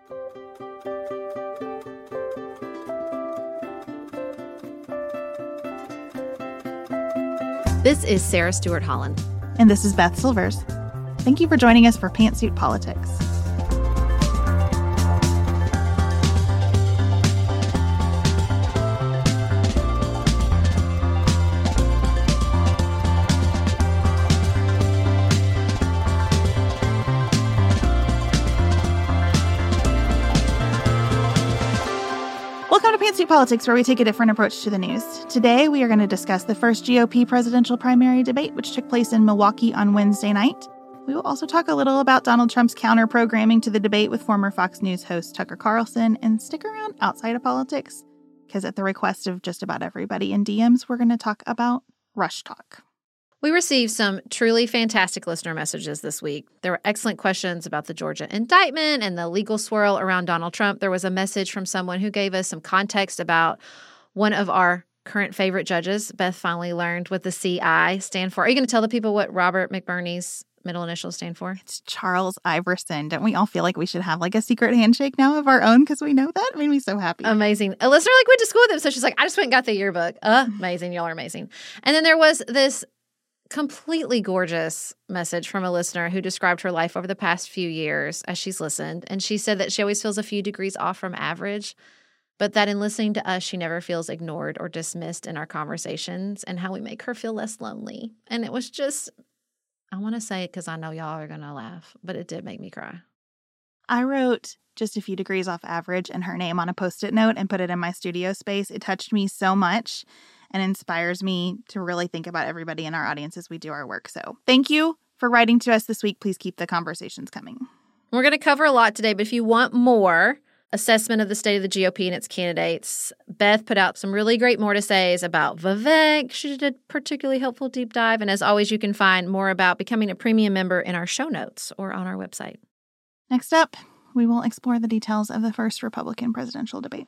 This is Sarah Stewart Holland. And this is Beth Silvers. Thank you for joining us for Pantsuit Politics. Welcome to Pantsuit Politics, where we take a different approach to the news. Today, we are going to discuss the first GOP presidential primary debate, which took place in Milwaukee on Wednesday night. We will also talk a little about Donald Trump's counter-programming to the debate with former Fox News host Tucker Carlson, and stick around outside of politics, because at the request of just about everybody in DMs, we're going to talk about Rush Talk. We received some truly fantastic listener messages this week. There were excellent questions about the Georgia indictment and the legal swirl around Donald Trump. There was a message from someone who gave us some context about one of our current favorite judges. Beth finally learned what the CI stand for. Are you going to tell the people what Robert McBurney's middle initials stand for? It's Charles Iverson. Don't we all feel like we should have like a secret handshake now of our own because we know that? It made me so happy. Amazing. A listener went to school with him, so she's like, I just went and got the yearbook. Amazing. Y'all are amazing. And then there was this completely gorgeous message from a listener who described her life over the past few years as she's listened. And she said that she always feels a few degrees off from average, but that in listening to us, she never feels ignored or dismissed in our conversations, and how we make her feel less lonely. And it was just, I want to say it because I know y'all are going to laugh, but it did make me cry. I wrote just a few degrees off average and her name on a Post-it note and put it in my studio space. It touched me so much and inspires me to really think about everybody in our audience as we do our work. So thank you for writing to us this week. Please keep the conversations coming. We're going to cover a lot today, but if you want more assessment of the state of the GOP and its candidates, Beth put out some really great more to says about Vivek. She did a particularly helpful deep dive. And as always, you can find more about becoming a premium member in our show notes or on our website. Next up, we will explore the details of the first Republican presidential debate.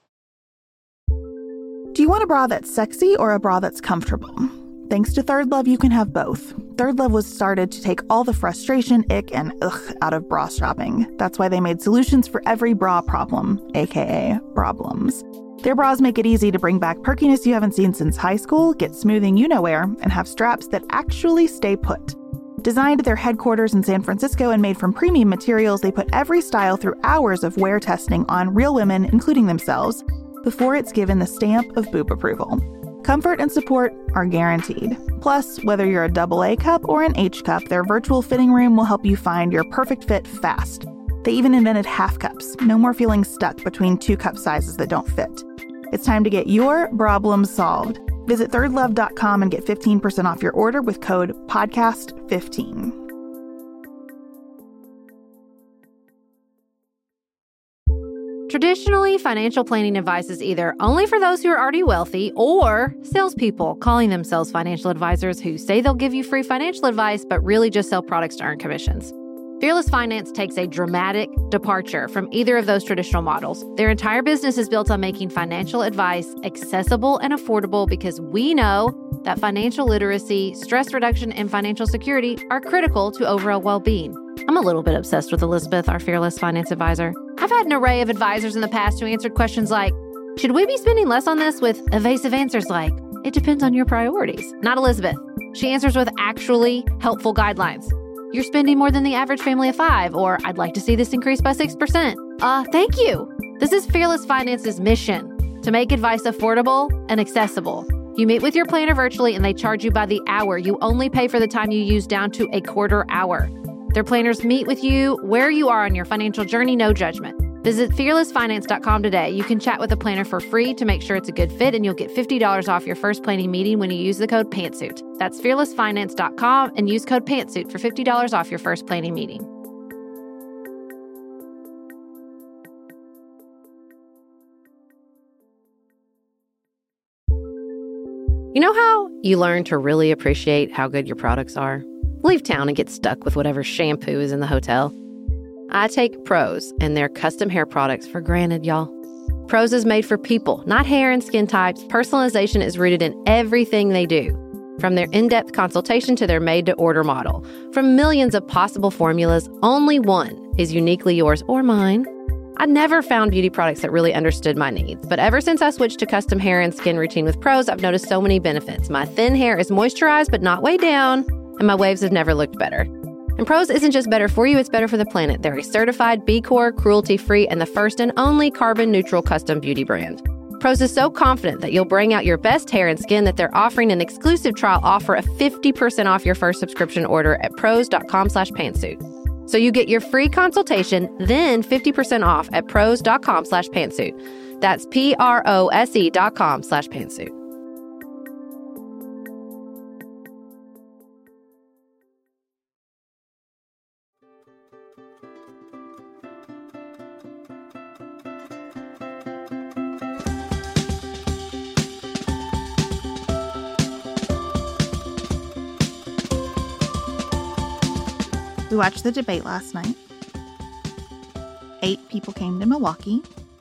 Do you want a bra that's sexy or a bra that's comfortable? Thanks to Third Love, you can have both. Third Love was started to take all the frustration, ick, and ugh out of bra shopping. That's why they made solutions for every bra problem, aka problems. Their bras make it easy to bring back perkiness you haven't seen since high school, get smoothing you-know-where, and have straps that actually stay put. Designed at their headquarters in San Francisco and made from premium materials, they put every style through hours of wear testing on real women, including themselves, before it's given the stamp of boob approval. Comfort and support are guaranteed. Plus, whether you're a AA cup or an H cup, their virtual fitting room will help you find your perfect fit fast. They even invented half cups. No more feeling stuck between two cup sizes that don't fit. It's time to get your problems solved. Visit thirdlove.com and get 15% off your order with code PODCAST15. Traditionally, financial planning advice is either only for those who are already wealthy or salespeople calling themselves financial advisors who say they'll give you free financial advice but really just sell products to earn commissions. Fearless Finance takes a dramatic departure from either of those traditional models. Their entire business is built on making financial advice accessible and affordable because we know that financial literacy, stress reduction, and financial security are critical to overall well-being. I'm a little bit obsessed with Elizabeth, our Fearless Finance advisor. I've had an array of advisors in the past who answered questions like, should we be spending less on this, with evasive answers like, it depends on your priorities. Not Elizabeth. She answers with actually helpful guidelines. You're spending more than the average family of 5, or I'd like to see this increase by 6%. Thank you. This is Fearless Finance's mission, to make advice affordable and accessible. You meet with your planner virtually and they charge you by the hour. You only pay for the time you use down to a quarter hour. Their planners meet with you where you are on your financial journey, no judgment. Visit fearlessfinance.com today. You can chat with a planner for free to make sure it's a good fit, and you'll get $50 off your first planning meeting when you use the code PANTSUIT. That's fearlessfinance.com and use code PANTSUIT for $50 off your first planning meeting. You know how you learn to really appreciate how good your products are? Leave town and get stuck with whatever shampoo is in the hotel. I take Prose and their custom hair products for granted, y'all. Prose is made for people, not hair and skin types. Personalization is rooted in everything they do, from their in-depth consultation to their made-to-order model. From millions of possible formulas, only one is uniquely yours or mine. I never found beauty products that really understood my needs, but ever since I switched to custom hair and skin routine with Prose, I've noticed so many benefits. My thin hair is moisturized but not weighed down, and my waves have never looked better. And Prose isn't just better for you, it's better for the planet. They're a certified B Corp, cruelty-free, and the first and only carbon-neutral custom beauty brand. Prose is so confident that you'll bring out your best hair and skin that they're offering an exclusive trial offer of 50% off your first subscription order at prose.com/pantsuit. So you get your free consultation, then 50% off at prose.com/pantsuit. That's PROSE.com/pantsuit. We watched the debate last night. 8 people came to Milwaukee.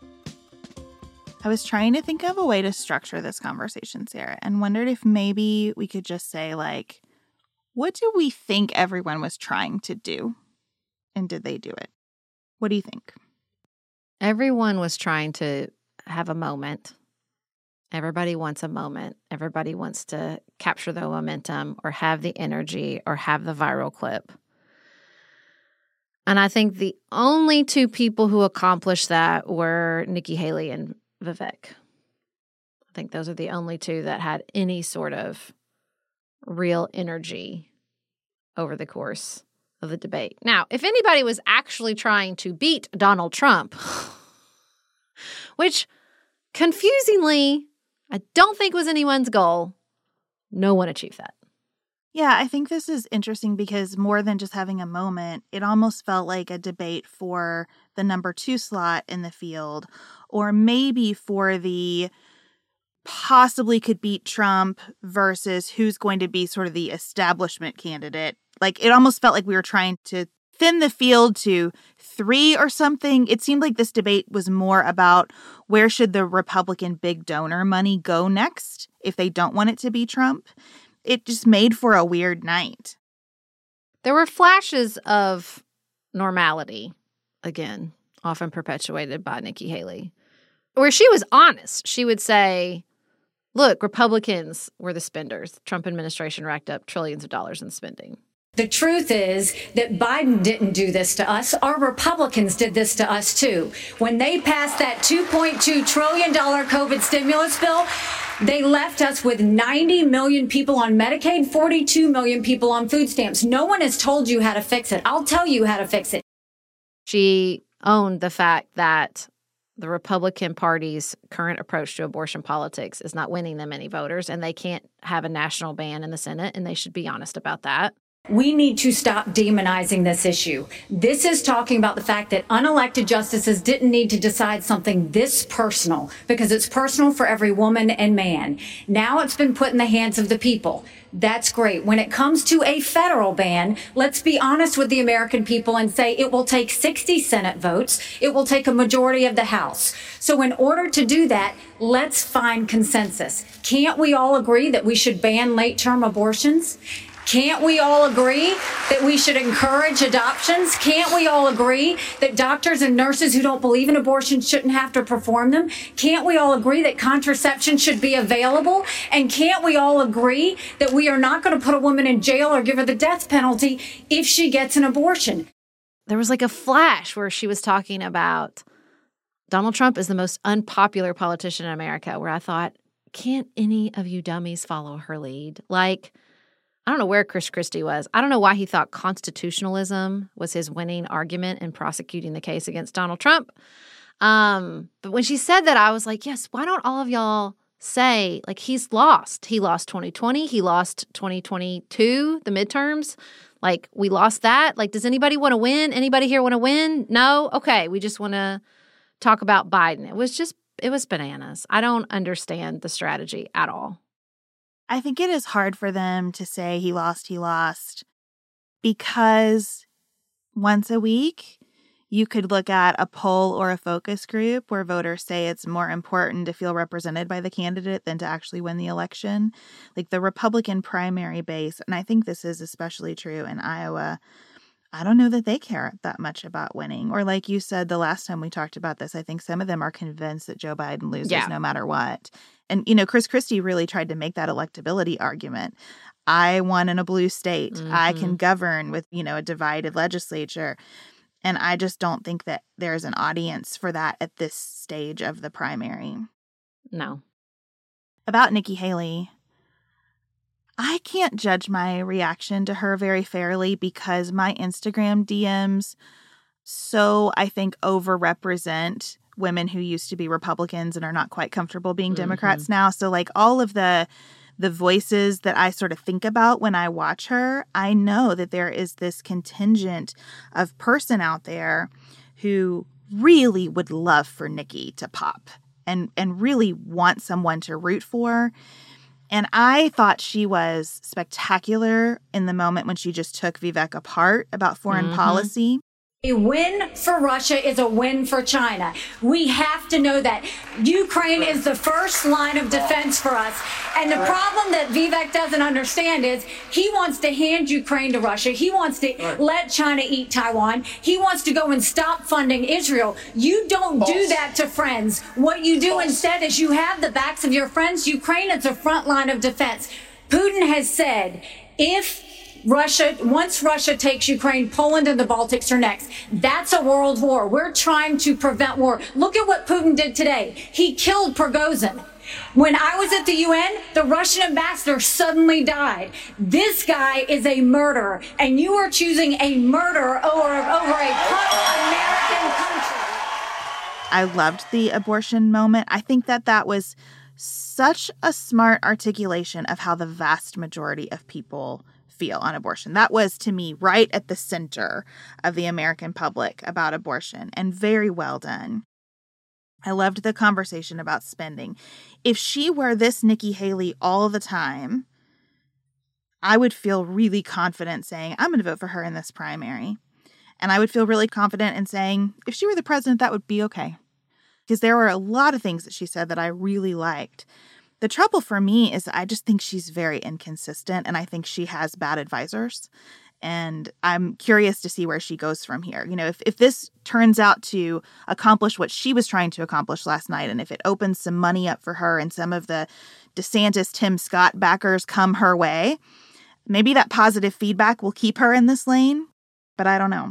I was trying to think of a way to structure this conversation, Sarah, and wondered if maybe we could just say, like, what do we think everyone was trying to do? And did they do it? What do you think? Everyone was trying to have a moment. Everybody wants a moment. Everybody wants to capture the momentum or have the energy or have the viral clip. And I think the only 2 people who accomplished that were Nikki Haley and Vivek. I think those are the only 2 that had any sort of real energy over the course of the debate. Now, if anybody was actually trying to beat Donald Trump, which confusingly, I don't think was anyone's goal, no one achieved that. Yeah, I think this is interesting because more than just having a moment, it almost felt like a debate for the number 2 slot in the field, or maybe for the possibly could beat Trump versus who's going to be sort of the establishment candidate. Like, it almost felt like we were trying to thin the field to 3 or something. It seemed like this debate was more about where should the Republican big donor money go next if they don't want it to be Trump. It just made for a weird night. There were flashes of normality, again, often perpetuated by Nikki Haley, where she was honest. She would say, look, Republicans were the spenders. The Trump administration racked up trillions of dollars in spending. The truth is that Biden didn't do this to us. Our Republicans did this to us, too. When they passed that $2.2 trillion COVID stimulus bill, they left us with 90 million people on Medicaid, 42 million people on food stamps. No one has told you how to fix it. I'll tell you how to fix it. She owned the fact that the Republican Party's current approach to abortion politics is not winning them any voters, and they can't have a national ban in the Senate, and they should be honest about that. We need to stop demonizing this issue. This is talking about the fact that unelected justices didn't need to decide something this personal, because it's personal for every woman and man. Now it's been put in the hands of the people. That's great. When it comes to a federal ban, let's be honest with the American people and say it will take 60 Senate votes. It will take a majority of the House. So in order to do that, let's find consensus. Can't we all agree that we should ban late-term abortions? Can't we all agree that we should encourage adoptions? Can't we all agree that doctors and nurses who don't believe in abortion shouldn't have to perform them? Can't we all agree that contraception should be available? And can't we all agree that we are not going to put a woman in jail or give her the death penalty if she gets an abortion? There was like a flash where she was talking about Donald Trump is the most unpopular politician in America, where I thought, can't any of you dummies follow her lead? Like, I don't know where Chris Christie was. I don't know why he thought constitutionalism was his winning argument in prosecuting the case against Donald Trump. But when she said that, I was like, yes, why don't all of y'all say, like, he's lost. He lost 2020. He lost 2022, the midterms. Like, we lost that. Like, does anybody want to win? Anybody here want to win? No? Okay, we just want to talk about Biden. It was bananas. I don't understand the strategy at all. I think it is hard for them to say he lost, because once a week you could look at a poll or a focus group where voters say it's more important to feel represented by the candidate than to actually win the election. Like the Republican primary base, and I think this is especially true in Iowa, I don't know that they care that much about winning. Or like you said the last time we talked about this, I think some of them are convinced that Joe Biden loses no matter what. And, Chris Christie really tried to make that electability argument. I won in a blue state. Mm-hmm. I can govern with, a divided legislature. And I just don't think that there's an audience for that at this stage of the primary. No. About Nikki Haley, I can't judge my reaction to her very fairly because my Instagram DMs I think, overrepresent women who used to be Republicans and are not quite comfortable being Democrats now. So, like, all of the voices that I sort of think about when I watch her, I know that there is this contingent of person out there who really would love for Nikki to pop and really want someone to root for. And I thought she was spectacular in the moment when she just took Vivek apart about foreign policy. A win for Russia is a win for China. We have to know that. Ukraine is the first line of defense for us. And the problem that Vivek doesn't understand is he wants to hand Ukraine to Russia. He wants to let China eat Taiwan. He wants to go and stop funding Israel. You don't do that to friends. What you do instead is you have the backs of your friends. Ukraine is a front line of defense. Putin has said, once Russia takes Ukraine, Poland and the Baltics are next. That's a world war. We're trying to prevent war. Look at what Putin did today. He killed Prigozhin. When I was at the UN, the Russian ambassador suddenly died. This guy is a murderer, and you are choosing a murderer over a American country. I loved the abortion moment. I think that was such a smart articulation of how the vast majority of people feel on abortion. That was, to me, right at the center of the American public about abortion, and very well done. I loved the conversation about spending. If she were this Nikki Haley all the time, I would feel really confident saying, I'm going to vote for her in this primary. And I would feel really confident in saying, if she were the president, that would be okay. Because there were a lot of things that she said that I really liked. The trouble for me is I just think she's very inconsistent, and I think she has bad advisors. And I'm curious to see where she goes from here. If this turns out to accomplish what she was trying to accomplish last night, and if it opens some money up for her and some of the DeSantis, Tim Scott backers come her way, maybe that positive feedback will keep her in this lane. But I don't know.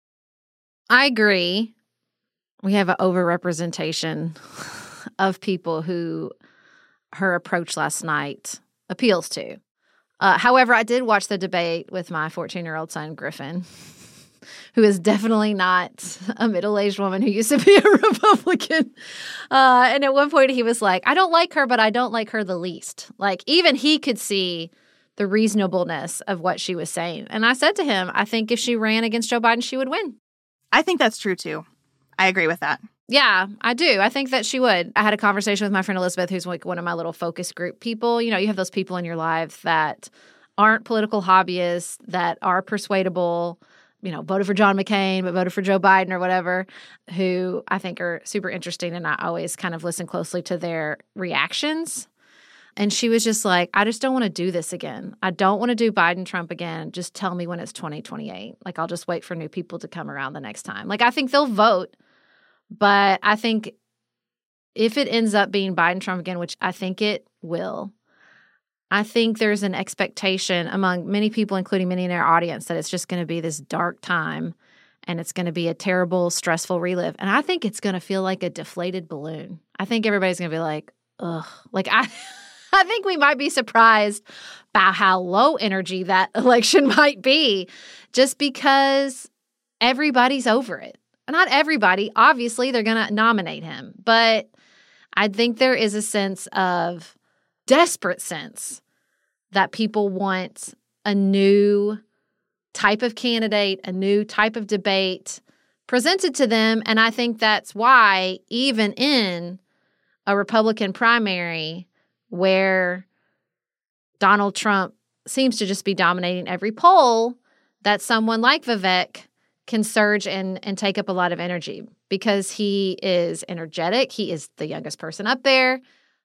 I agree. We have an overrepresentation of people who her approach last night appeals to. However, I did watch the debate with my 14-year-old son, Griffin, who is definitely not a middle-aged woman who used to be a Republican. And at one point he was like, I don't like her, but I don't like her the least. Like, even he could see the reasonableness of what she was saying. And I said to him, I think if she ran against Joe Biden, she would win. I think that's true, too. I agree with that. Yeah, I do. I think that she would. I had a conversation with my friend Elizabeth, who's like one of my little focus group people. You have those people in your life that aren't political hobbyists, that are persuadable, voted for John McCain, but voted for Joe Biden or whatever, who I think are super interesting. And I always kind of listen closely to their reactions. And she was just like, I just don't want to do this again. I don't want to do Biden, Trump again. Just tell me when it's 2028. Like, I'll just wait for new people to come around the next time. Like, I think they'll vote. But I think if it ends up being Biden, Trump again, which I think it will, I think there's an expectation among many people, including many in our audience, that it's just going to be this dark time and it's going to be a terrible, stressful relive. And I think it's going to feel like a deflated balloon. I think everybody's going to be like, ugh. Like, I think we might be surprised by how low energy that election might be just because everybody's over it. Not everybody. Obviously, they're going to nominate him. But I think there is a desperate sense that people want a new type of candidate, a new type of debate presented to them. And I think that's why even in a Republican primary where Donald Trump seems to just be dominating every poll, that someone like Vivek can surge and take up a lot of energy because he is energetic. He is the youngest person up there,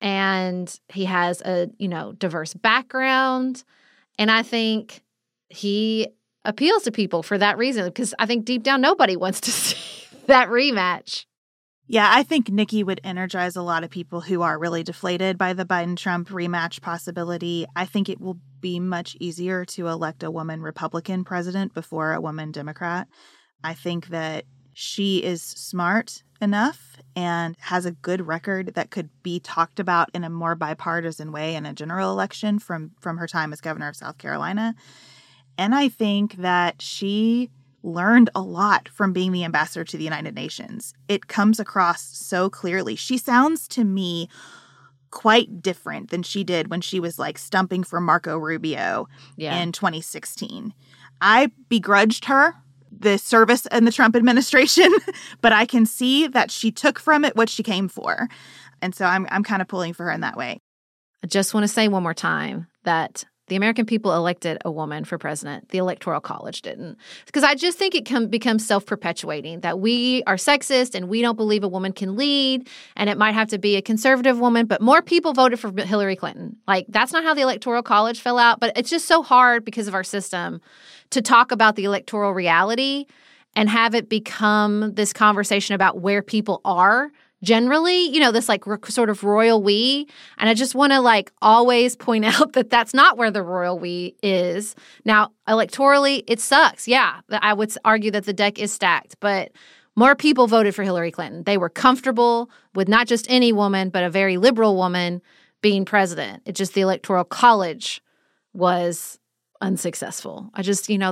and he has a, diverse background. And I think he appeals to people for that reason, because I think deep down nobody wants to see that rematch. Yeah, I think Nikki would energize a lot of people who are really deflated by the Biden-Trump rematch possibility. I think it will be much easier to elect a woman Republican president before a woman Democrat. I think that she is smart enough and has a good record that could be talked about in a more bipartisan way in a general election from her time as governor of South Carolina. And I think that she learned a lot from being the ambassador to the United Nations. It comes across so clearly. She sounds to me quite different than she did when she was like stumping for Marco Rubio in 2016. I begrudged her the service in the Trump administration, but I can see that she took from it what she came for. And so I'm kind of pulling for her in that way. I just want to say one more time that the American people elected a woman for president. The Electoral College didn't. Because I just think it becomes self-perpetuating, that we are sexist and we don't believe a woman can lead, and it might have to be a conservative woman, but more people voted for Hillary Clinton. Like, that's not how the Electoral College fell out, but it's just so hard because of our system to talk about the electoral reality and have it become this conversation about where people are generally, this like sort of royal we. And I just want to like always point out that that's not where the royal we is. Now, electorally, it sucks. Yeah, I would argue that the deck is stacked, but more people voted for Hillary Clinton. They were comfortable with not just any woman, but a very liberal woman being president. It's just the Electoral College was unsuccessful. I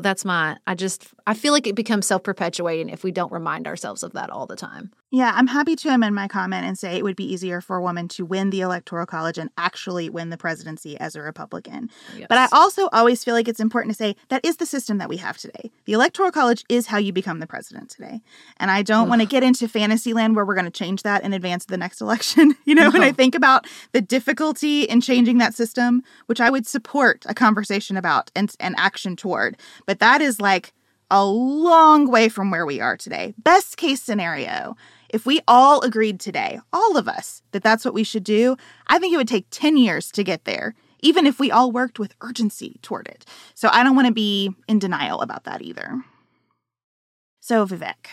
feel like it becomes self-perpetuating if we don't remind ourselves of that all the time. Yeah, I'm happy to amend my comment and say it would be easier for a woman to win the Electoral College and actually win the presidency as a Republican. Yes. But I also always feel like it's important to say that is the system that we have today. The Electoral College is how you become the president today. And I don't want to get into fantasy land where we're going to change that in advance of the next election. When I think about the difficulty in changing that system, which I would support a conversation about and action toward. But that is like a long way from where we are today. Best case scenario, if we all agreed today, all of us, that that's what we should do, I think it would take 10 years to get there, even if we all worked with urgency toward it. So I don't want to be in denial about that either. So Vivek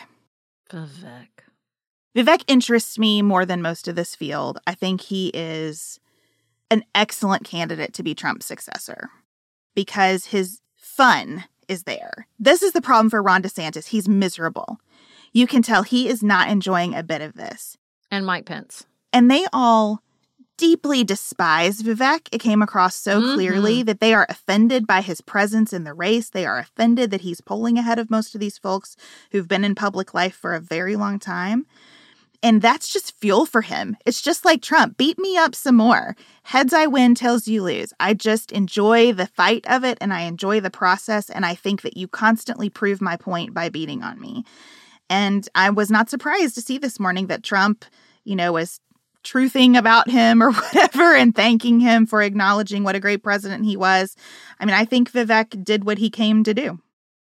interests me more than most of this field. I think he is an excellent candidate to be Trump's successor because his fun is there. This is the problem for Ron DeSantis. He's miserable. You can tell he is not enjoying a bit of this. And Mike Pence. And they all deeply despise Vivek. It came across so clearly that they are offended by his presence in the race. They are offended that he's polling ahead of most of these folks who've been in public life for a very long time. And that's just fuel for him. It's just like Trump. Beat me up some more. Heads I win, tails you lose. I just enjoy the fight of it and I enjoy the process. And I think that you constantly prove my point by beating on me. And I was not surprised to see this morning that Trump, was truthing about him or whatever and thanking him for acknowledging what a great president he was. I mean, I think Vivek did what he came to do.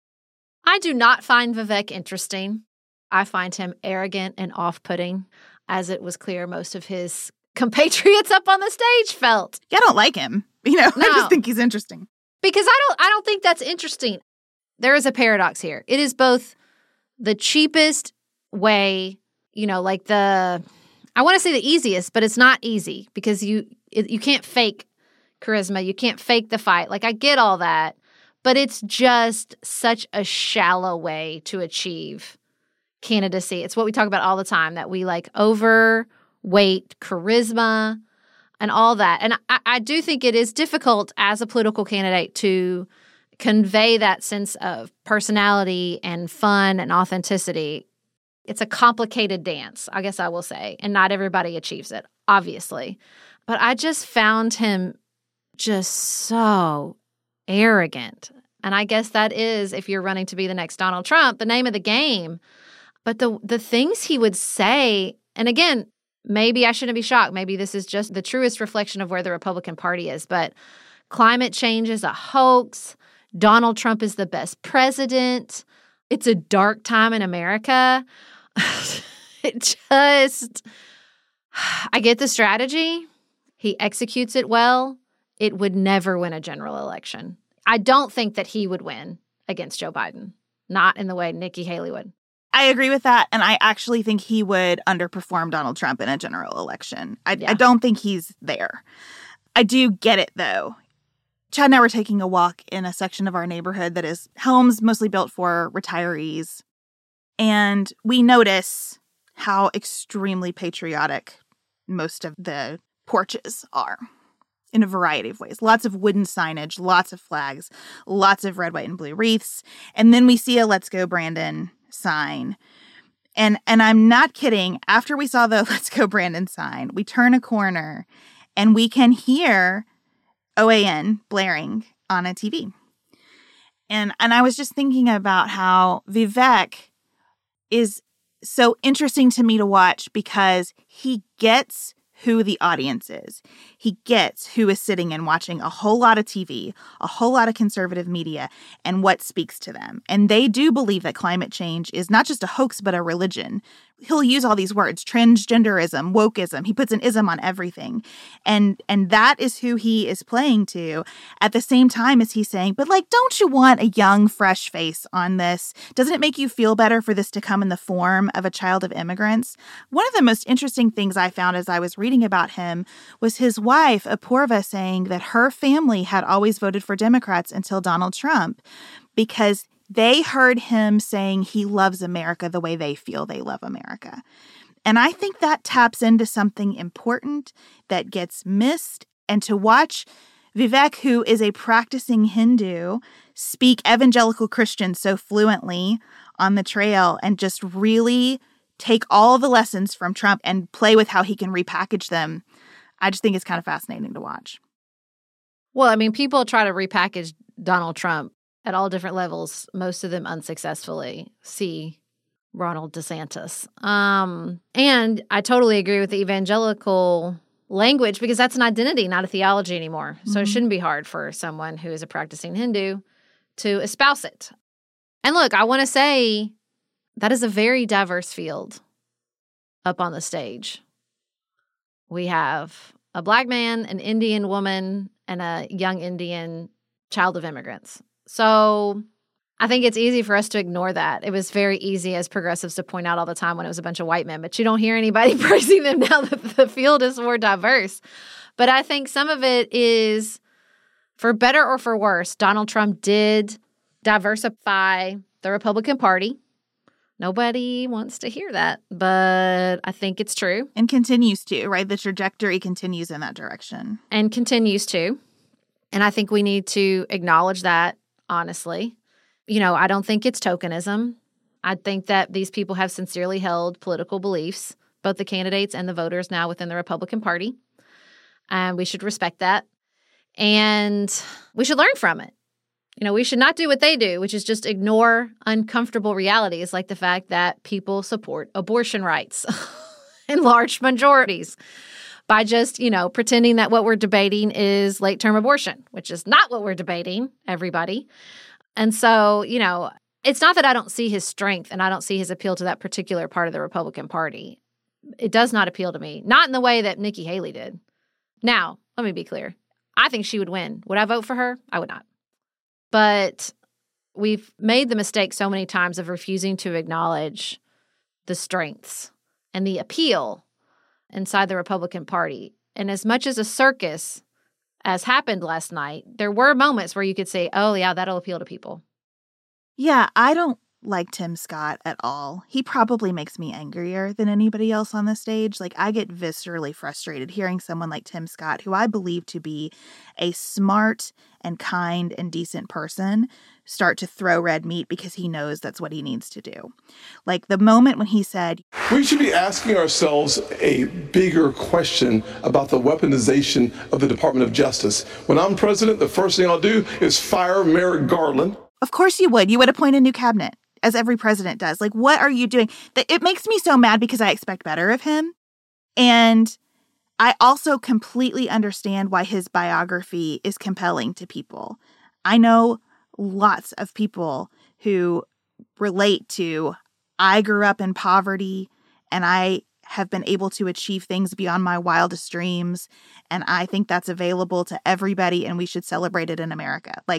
I do not find Vivek interesting. I find him arrogant and off-putting, as it was clear most of his compatriots up on the stage felt. Yeah, I don't like him. No. I just think he's interesting. Because I don't think that's interesting. There is a paradox here. It is both the cheapest way, I want to say the easiest, but it's not easy because you can't fake charisma. You can't fake the fight. Like, I get all that, but it's just such a shallow way to achieve candidacy. It's what we talk about all the time, that we like overweight charisma and all that. And I do think it is difficult as a political candidate to convey that sense of personality and fun and authenticity. It's a complicated dance, I guess I will say, and not everybody achieves it, obviously. But I just found him just so arrogant. And I guess that is, if you're running to be the next Donald Trump, the name of the game. But the things he would say, and again, maybe I shouldn't be shocked. Maybe this is just the truest reflection of where the Republican Party is. But climate change is a hoax. Donald Trump is the best president. It's a dark time in America. I get the strategy. He executes it well. It would never win a general election. I don't think that he would win against Joe Biden, not in the way Nikki Haley would. I agree with that. And I actually think he would underperform Donald Trump in a general election. I don't think he's there. I do get it, though. Chad and I were taking a walk in a section of our neighborhood that is homes mostly built for retirees. And we notice how extremely patriotic most of the porches are in a variety of ways. Lots of wooden signage, lots of flags, lots of red, white, and blue wreaths. And then we see a Let's Go Brandon sign. And I'm not kidding. After we saw the Let's Go Brandon sign, we turn a corner and we can hear OAN blaring on a TV. And I was just thinking about how Vivek is so interesting to me to watch because he gets who the audience is. He gets who is sitting and watching a whole lot of TV, a whole lot of conservative media, and what speaks to them. And they do believe that climate change is not just a hoax, but a religion. He'll use all these words, transgenderism, wokeism. He puts an ism on everything. And that is who he is playing to at the same time as he's saying, but like, don't you want a young, fresh face on this? Doesn't it make you feel better for this to come in the form of a child of immigrants? One of the most interesting things I found as I was reading about him was his wife, Apoorva, saying that her family had always voted for Democrats until Donald Trump because they heard him saying he loves America the way they feel they love America. And I think that taps into something important that gets missed. And to watch Vivek, who is a practicing Hindu, speak evangelical Christian so fluently on the trail and just really take all the lessons from Trump and play with how he can repackage them, I just think it's kind of fascinating to watch. Well, I mean, people try to repackage Donald Trump at all different levels, most of them unsuccessfully. See Ronald DeSantis. And I totally agree with the evangelical language because that's an identity, not a theology anymore. So it shouldn't be hard for someone who is a practicing Hindu to espouse it. And look, I want to say that is a very diverse field up on the stage. We have a Black man, an Indian woman, and a young Indian child of immigrants. So I think it's easy for us to ignore that. It was very easy as progressives to point out all the time when it was a bunch of white men, but you don't hear anybody praising them now that the field is more diverse. But I think some of it is, for better or for worse, Donald Trump did diversify the Republican Party. Nobody wants to hear that, but I think it's true. And continues to, right? The trajectory continues in that direction. And continues to. And I think we need to acknowledge that, honestly. You know, I don't think it's tokenism. I think that these people have sincerely held political beliefs, both the candidates and the voters now within the Republican Party. And we should respect that. And we should learn from it. You know, we should not do what they do, which is just ignore uncomfortable realities like the fact that people support abortion rights in large majorities by just, you know, pretending that what we're debating is late-term abortion, which is not what we're debating, everybody. And so, you know, it's not that I don't see his strength and I don't see his appeal to that particular part of the Republican Party. It does not appeal to me, not in the way that Nikki Haley did. Now, let me be clear. I think she would win. Would I vote for her? I would not. But we've made the mistake so many times of refusing to acknowledge the strengths and the appeal inside the Republican Party. And as much as a circus as happened last night, there were moments where you could say, oh, yeah, that'll appeal to people. Yeah, I don't like Tim Scott at all. He probably makes me angrier than anybody else on the stage. Like, I get viscerally frustrated hearing someone like Tim Scott, who I believe to be a smart and kind and decent person, start to throw red meat because he knows that's what he needs to do. Like the moment when he said, we should be asking ourselves a bigger question about the weaponization of the Department of Justice. When I'm president, the first thing I'll do is fire Merrick Garland. Of course you would. You would appoint a new cabinet, as every president does. Like, what are you doing? It makes me so mad because I expect better of him. And I also completely understand why his biography is compelling to people. I know lots of people who relate to, I grew up in poverty and I have been able to achieve things beyond my wildest dreams. And I think that's available to everybody and we should celebrate it in America. Like,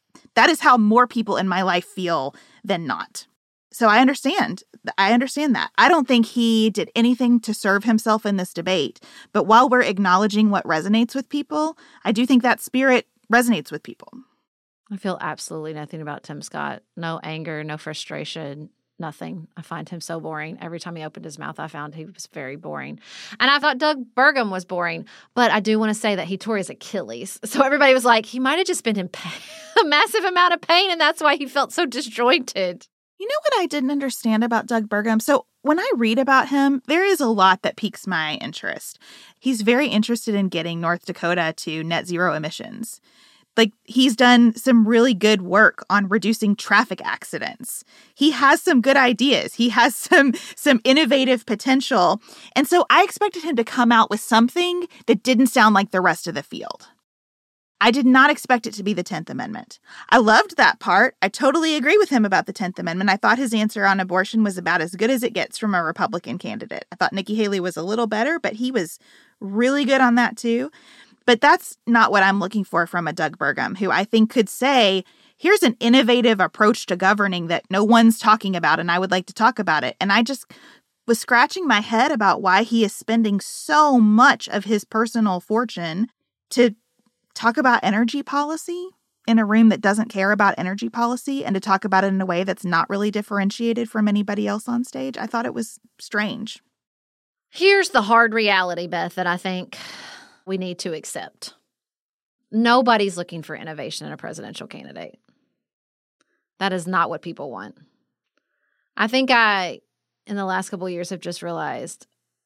That is how more people in my life feel than not. So I understand that. I don't think he did anything to serve himself in this debate. But while we're acknowledging what resonates with people, I do think that spirit resonates with people. I feel absolutely nothing about Tim Scott. No anger, no frustration, nothing. I find him so boring. Every time he opened his mouth, I found he was very boring. And I thought Doug Burgum was boring. But I do want to say that he tore his Achilles. So everybody was like, he might have just been in a massive amount of pain, and that's why he felt so disjointed. You know what I didn't understand about Doug Burgum? So when I read about him, there is a lot that piques my interest. He's very interested in getting North Dakota to net zero emissions. Like, he's done some really good work on reducing traffic accidents. He has some good ideas. He has some innovative potential. And so I expected him to come out with something that didn't sound like the rest of the field. I did not expect it to be the 10th Amendment. I loved that part. I totally agree with him about the 10th Amendment. I thought his answer on abortion was about as good as it gets from a Republican candidate. I thought Nikki Haley was a little better, but he was really good on that too. But that's not what I'm looking for from a Doug Burgum, who I think could say, here's an innovative approach to governing that no one's talking about, and I would like to talk about it. And I just was scratching my head about why he is spending so much of his personal fortune to talk about energy policy in a room that doesn't care about energy policy, and to talk about it in a way that's not really differentiated from anybody else on stage. I thought it was strange. Here's the hard reality, Beth, that I think we need to accept. Nobody's looking for innovation in a presidential candidate. That is not what people want. I think in the last couple of years, have just realized,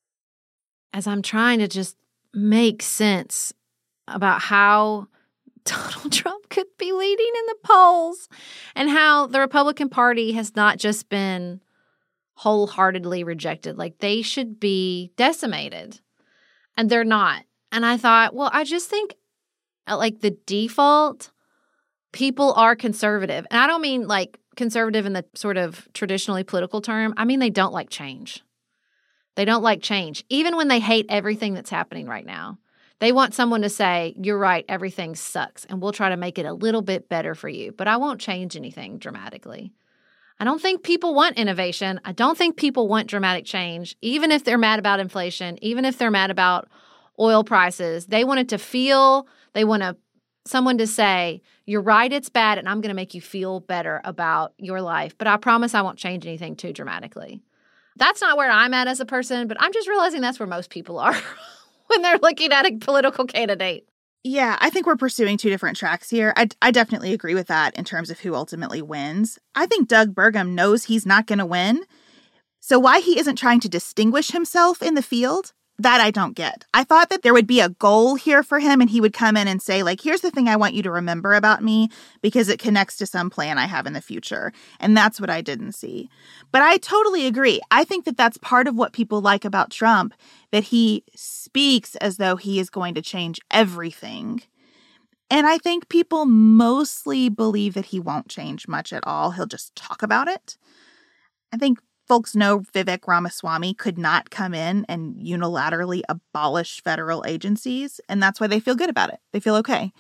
as I'm trying to just make sense about how Donald Trump could be leading in the polls and how the Republican Party has not just been wholeheartedly rejected. Like, they should be decimated, and they're not. And I thought, well, I just think, like, the default, people are conservative. And I don't mean, like, conservative in the sort of traditionally political term. I mean, they don't like change. They don't like change, even when they hate everything that's happening right now. They want someone to say, you're right, everything sucks, and we'll try to make it a little bit better for you, but I won't change anything dramatically. I don't think people want innovation. I don't think people want dramatic change, even if they're mad about inflation, even if they're mad about oil prices. They want it to feel, they want someone to say, you're right, it's bad, and I'm going to make you feel better about your life, but I promise I won't change anything too dramatically. That's not where I'm at as a person, but I'm just realizing that's where most people are when they're looking at a political candidate. Yeah, I think we're pursuing two different tracks here. I definitely agree with that in terms of who ultimately wins. I think Doug Burgum knows he's not going to win. So why he isn't trying to distinguish himself in the field, that I don't get. I thought that there would be a goal here for him, and he would come in and say, like, here's the thing I want you to remember about me because it connects to some plan I have in the future. And that's what I didn't see. But I totally agree. I think that that's part of what people like about Trump, that he speaks as though he is going to change everything. And I think people mostly believe that he won't change much at all. He'll just talk about it. I think folks know Vivek Ramaswamy could not come in and unilaterally abolish federal agencies, and that's why they feel good about it. They feel okay.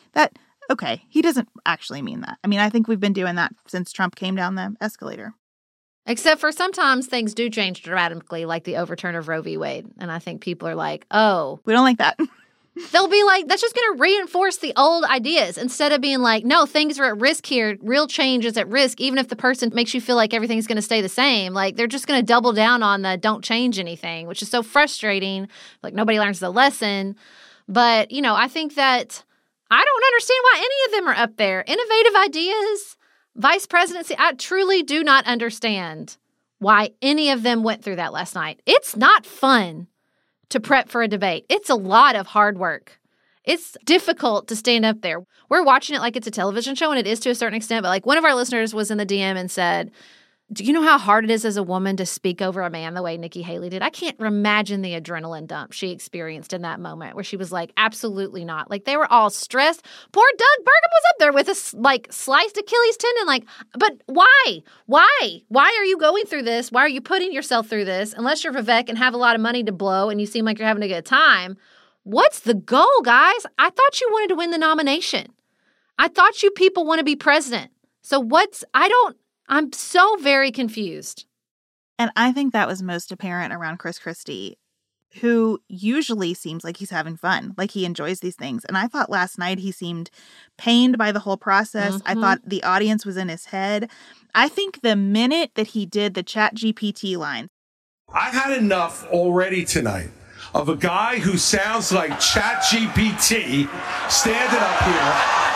He doesn't actually mean that. I mean, I think we've been doing that since Trump came down the escalator. Except for sometimes things do change dramatically, like the overturn of Roe v. Wade. And I think people are like, oh. We don't like that. They'll be like, that's just going to reinforce the old ideas instead of being like, no, things are at risk here. Real change is at risk, even if the person makes you feel like everything's going to stay the same. Like, they're just going to double down on the don't change anything, which is so frustrating. Like, nobody learns the lesson. But, I think that I don't understand why any of them are up there. Innovative ideas, vice presidency. I truly do not understand why any of them went through that last night. It's not fun to prep for a debate. It's a lot of hard work. It's difficult to stand up there. We're watching it like it's a television show, and it is to a certain extent, but like one of our listeners was in the DM and said, do you know how hard it is as a woman to speak over a man the way Nikki Haley did? I can't imagine the adrenaline dump she experienced in that moment where she was like, absolutely not. Like, they were all stressed. Poor Doug Burgum was up there with a sliced Achilles tendon. Like, but why? Why are you going through this? Why are you putting yourself through this? Unless you're Vivek and have a lot of money to blow and you seem like you're having a good time. What's the goal, guys? I thought you wanted to win the nomination. I thought you people want to be president. So I'm so very confused. And I think that was most apparent around Chris Christie, who usually seems like he's having fun, like he enjoys these things. And I thought last night he seemed pained by the whole process. I thought the audience was in his head. I think the minute that he did the ChatGPT line, I've had enough already tonight of a guy who sounds like ChatGPT standing up here.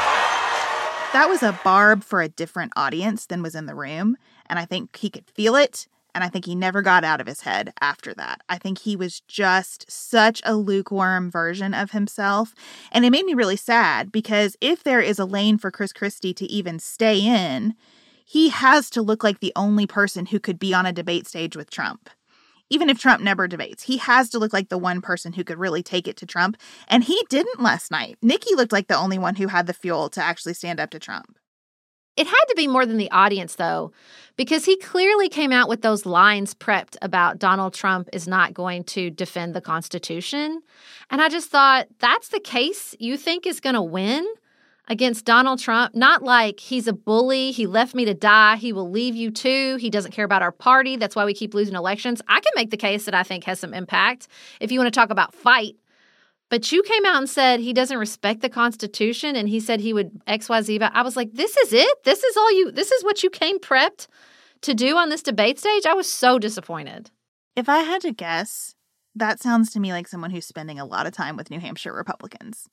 that was a barb for a different audience than was in the room. And I think he could feel it. And I think he never got out of his head after that. I think he was just such a lukewarm version of himself. And it made me really sad because if there is a lane for Chris Christie to even stay in, he has to look like the only person who could be on a debate stage with Trump. Even if Trump never debates, he has to look like the one person who could really take it to Trump. And he didn't last night. Nikki looked like the only one who had the fuel to actually stand up to Trump. It had to be more than the audience, though, because he clearly came out with those lines prepped about Donald Trump is not going to defend the Constitution. And I just thought, that's the case you think is going to win against Donald Trump? Not like he's a bully, he left me to die, he will leave you too, he doesn't care about our party, that's why we keep losing elections. I can make the case that I think has some impact if you want to talk about fight. But you came out and said he doesn't respect the Constitution and he said he would XYZ. I was like, this is it? This is what you came prepped to do on this debate stage? I was so disappointed. If I had to guess, that sounds to me like someone who's spending a lot of time with New Hampshire Republicans.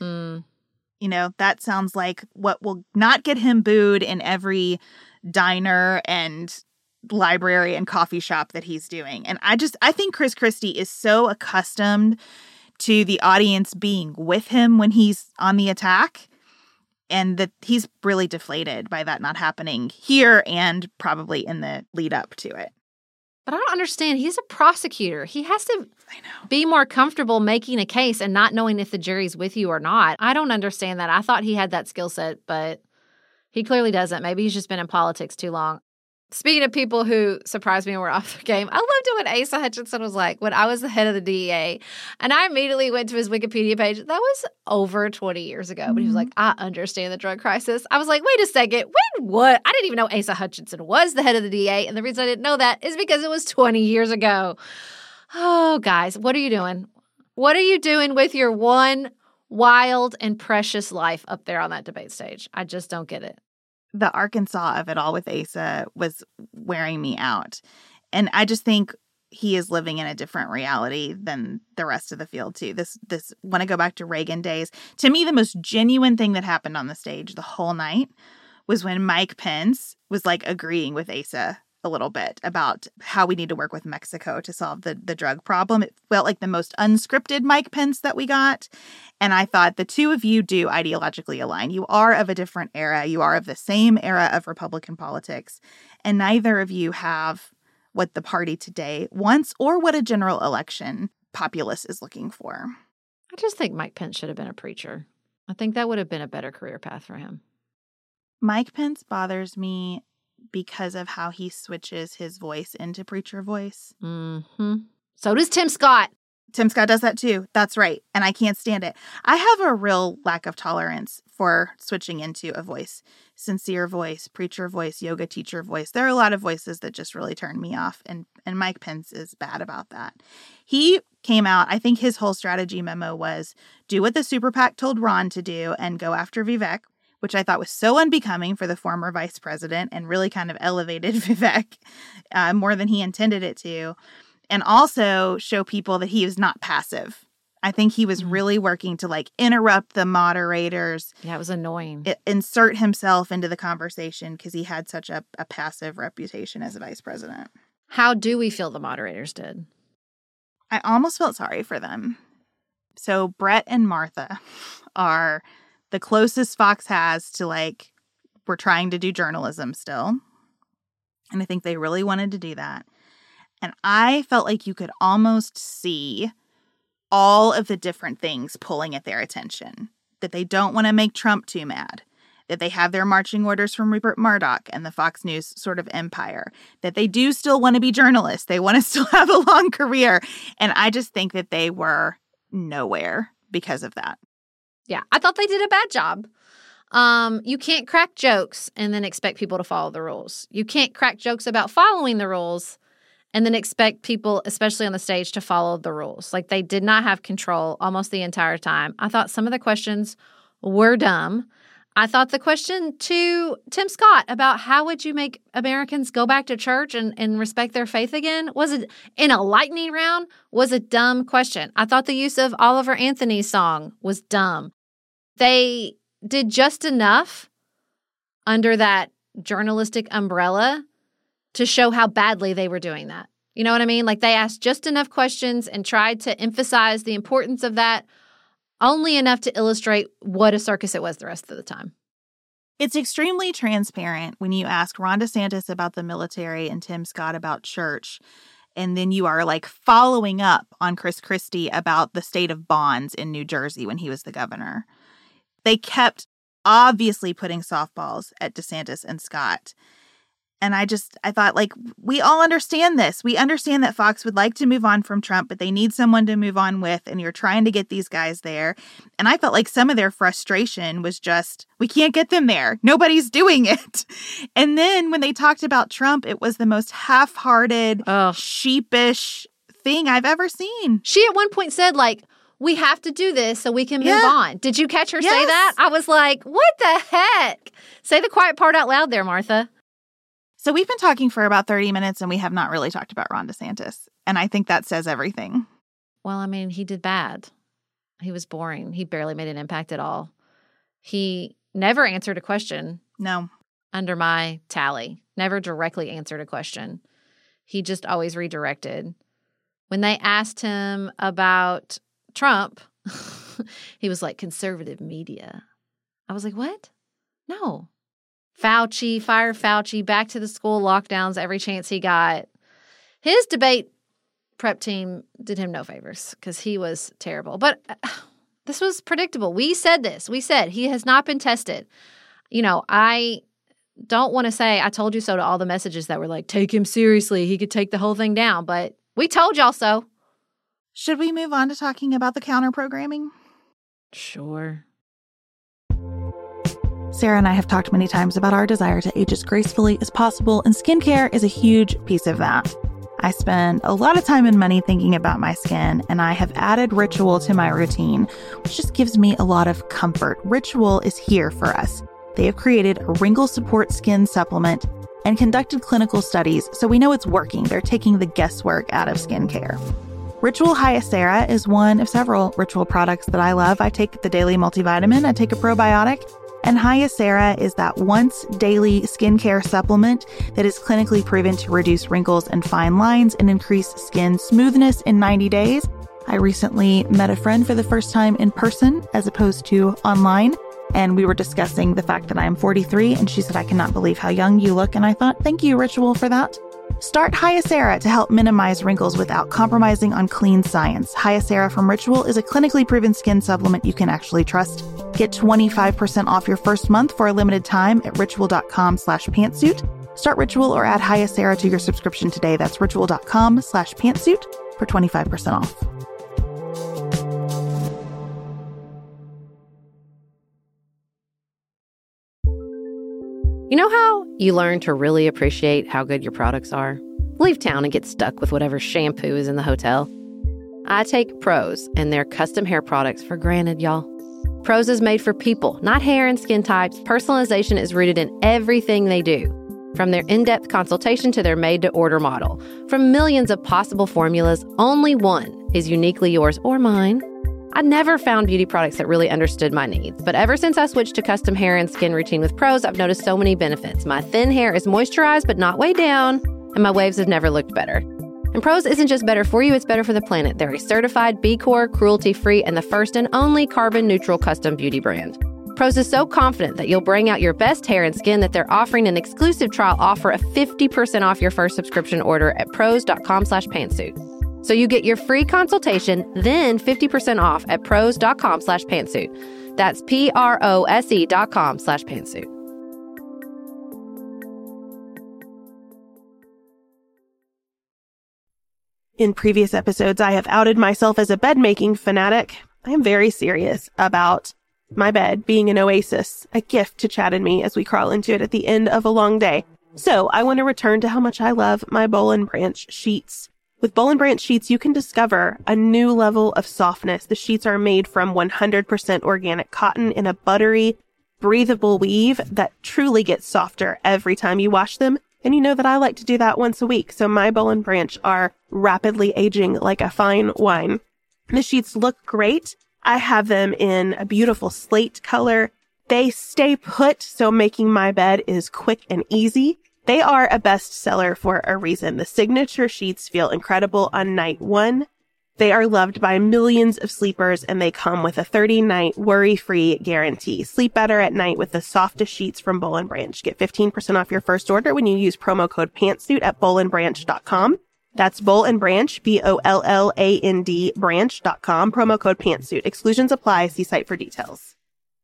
You know, that sounds like what will not get him booed in every diner and library and coffee shop that he's doing. And I think Chris Christie is so accustomed to the audience being with him when he's on the attack, and that he's really deflated by that not happening here and probably in the lead up to it. But I don't understand. He's a prosecutor. He has to be more comfortable making a case and not knowing if the jury's with you or not. I don't understand that. I thought he had that skill set, but he clearly doesn't. Maybe he's just been in politics too long. Speaking of people who surprised me and were off their game, I loved it when Asa Hutchinson was like, when I was the head of the DEA, and I immediately went to his Wikipedia page. That was over 20 years ago. But he was like, I understand the drug crisis. I was like, wait a second. When what? I didn't even know Asa Hutchinson was the head of the DEA. And the reason I didn't know that is because it was 20 years ago. Oh, guys, what are you doing? What are you doing with your one wild and precious life up there on that debate stage? I just don't get it. The Arkansas of it all with Asa was wearing me out. And I just think he is living in a different reality than the rest of the field, too. This when I go back to Reagan days, to me, the most genuine thing that happened on the stage the whole night was when Mike Pence was like agreeing with Asa a little bit about how we need to work with Mexico to solve the drug problem. It felt like the most unscripted Mike Pence that we got. And I thought the two of you do ideologically align. You are of a different era. You are of the same era of Republican politics. And neither of you have what the party today wants or what a general election populace is looking for. I just think Mike Pence should have been a preacher. I think that would have been a better career path for him. Mike Pence bothers me because of how he switches his voice into preacher voice. So does Tim Scott. Tim Scott does that too. That's right. And I can't stand it. I have a real lack of tolerance for switching into a voice. Sincere voice, preacher voice, yoga teacher voice. There are a lot of voices that just really turn me off. And Mike Pence is bad about that. He came out, I think his whole strategy memo was do what the super PAC told Ron to do and go after Vivek, which I thought was so unbecoming for the former vice president and really kind of elevated Vivek more than he intended it to. And also show people that he is not passive. I think he was really working to like interrupt the moderators. Yeah, it was annoying. Insert himself into the conversation because he had such a passive reputation as a vice president. How do we feel the moderators did? I almost felt sorry for them. So Brett and Martha are the closest Fox has to like, we're trying to do journalism still. And I think they really wanted to do that. And I felt like you could almost see all of the different things pulling at their attention. That they don't want to make Trump too mad. That they have their marching orders from Rupert Murdoch and the Fox News sort of empire. That they do still want to be journalists. They want to still have a long career. And I just think that they were nowhere because of that. Yeah, I thought they did a bad job. You can't crack jokes and then expect people to follow the rules. You can't crack jokes about following the rules and then expect people, especially on the stage, to follow the rules. Like, they did not have control almost the entire time. I thought some of the questions were dumb. I thought the question to Tim Scott about how would you make Americans go back to church and respect their faith again in a lightning round was a dumb question. I thought the use of Oliver Anthony's song was dumb. They did just enough under that journalistic umbrella to show how badly they were doing that. You know what I mean? Like, they asked just enough questions and tried to emphasize the importance of that, only enough to illustrate what a circus it was the rest of the time. It's extremely transparent when you ask Ron DeSantis about the military and Tim Scott about church, and then you are like following up on Chris Christie about the state of bonds in New Jersey when he was the governor. They kept obviously putting softballs at DeSantis and Scott. And I thought, like, we all understand this. We understand that Fox would like to move on from Trump, but they need someone to move on with, and you're trying to get these guys there. And I felt like some of their frustration was just, we can't get them there. Nobody's doing it. And then when they talked about Trump, it was the most half-hearted, sheepish thing I've ever seen. She at one point said, like, we have to do this so we can move on. Did you catch her say that? I was like, what the heck? Say the quiet part out loud there, Martha. So we've been talking for about 30 minutes and we have not really talked about Ron DeSantis. And I think that says everything. Well, I mean, he did bad. He was boring. He barely made an impact at all. He never answered a question. No. Under my tally. Never directly answered a question. He just always redirected. When they asked him about Trump, he was like, conservative media. I was like, what? No. Fauci, fire Fauci, back to the school lockdowns every chance he got. His debate prep team did him no favors because he was terrible. But this was predictable. We said this. We said he has not been tested. You know, I don't want to say I told you so to all the messages that were like, take him seriously. He could take the whole thing down. But we told y'all so. Should we move on to talking about the counter-programming? Sure. Sarah and I have talked many times about our desire to age as gracefully as possible, and skincare is a huge piece of that. I spend a lot of time and money thinking about my skin, and I have added Ritual to my routine, which just gives me a lot of comfort. Ritual is here for us. They have created a wrinkle support skin supplement and conducted clinical studies, so we know it's working. They're taking the guesswork out of skincare. Ritual Hyacera is one of several Ritual products that I love. I take the daily multivitamin, I take a probiotic, and Hyacera is that once daily skincare supplement that is clinically proven to reduce wrinkles and fine lines and increase skin smoothness in 90 days. I recently met a friend for the first time in person as opposed to online, and we were discussing the fact that I am 43, and she said, I cannot believe how young you look. And I thought, thank you, Ritual, for that. Start Hyacera to help minimize wrinkles without compromising on clean science. Hyacera from Ritual is a clinically proven skin supplement you can actually trust. Get 25% off your first month for a limited time at ritual.com/pantsuit. Start Ritual or add Hyacera to your subscription today. That's ritual.com/pantsuit for 25% off. You know how you learn to really appreciate how good your products are? Leave town and get stuck with whatever shampoo is in the hotel. I take Prose and their custom hair products for granted, y'all. Prose is made for people, not hair and skin types. Personalization is rooted in everything they do. From their in-depth consultation to their made-to-order model. From millions of possible formulas, only one is uniquely yours or mine. I never found beauty products that really understood my needs, but ever since I switched to custom hair and skin routine with Prose, I've noticed so many benefits. My thin hair is moisturized but not weighed down, and my waves have never looked better. And Prose isn't just better for you, it's better for the planet. They're a certified B Corp, cruelty-free, and the first and only carbon-neutral custom beauty brand. Prose is so confident that you'll bring out your best hair and skin that they're offering an exclusive trial offer of 50% off your first subscription order at prose.com/pantsuit. So you get your free consultation, then 50% off at prose.com/pantsuit. That's prose.com/pantsuit. In previous episodes, I have outed myself as a bed-making fanatic. I am very serious about my bed being an oasis, a gift to Chad and me as we crawl into it at the end of a long day. So I want to return to how much I love my Boll & Branch sheets. With Boll & Branch sheets, you can discover a new level of softness. The sheets are made from 100% organic cotton in a buttery, breathable weave that truly gets softer every time you wash them. And you know that I like to do that once a week, so my Boll & Branch are rapidly aging like a fine wine. The sheets look great. I have them in a beautiful slate color. They stay put, so making my bed is quick and easy. They are a bestseller for a reason. The signature sheets feel incredible on night one. They are loved by millions of sleepers, and they come with a 30-night worry-free guarantee. Sleep better at night with the softest sheets from Boll & Branch. Get 15% off your first order when you use promo code PANTSUIT at bollandbranch.com. That's Boll & Branch, BOLLAND branch.com, promo code PANTSUIT. Exclusions apply. See site for details.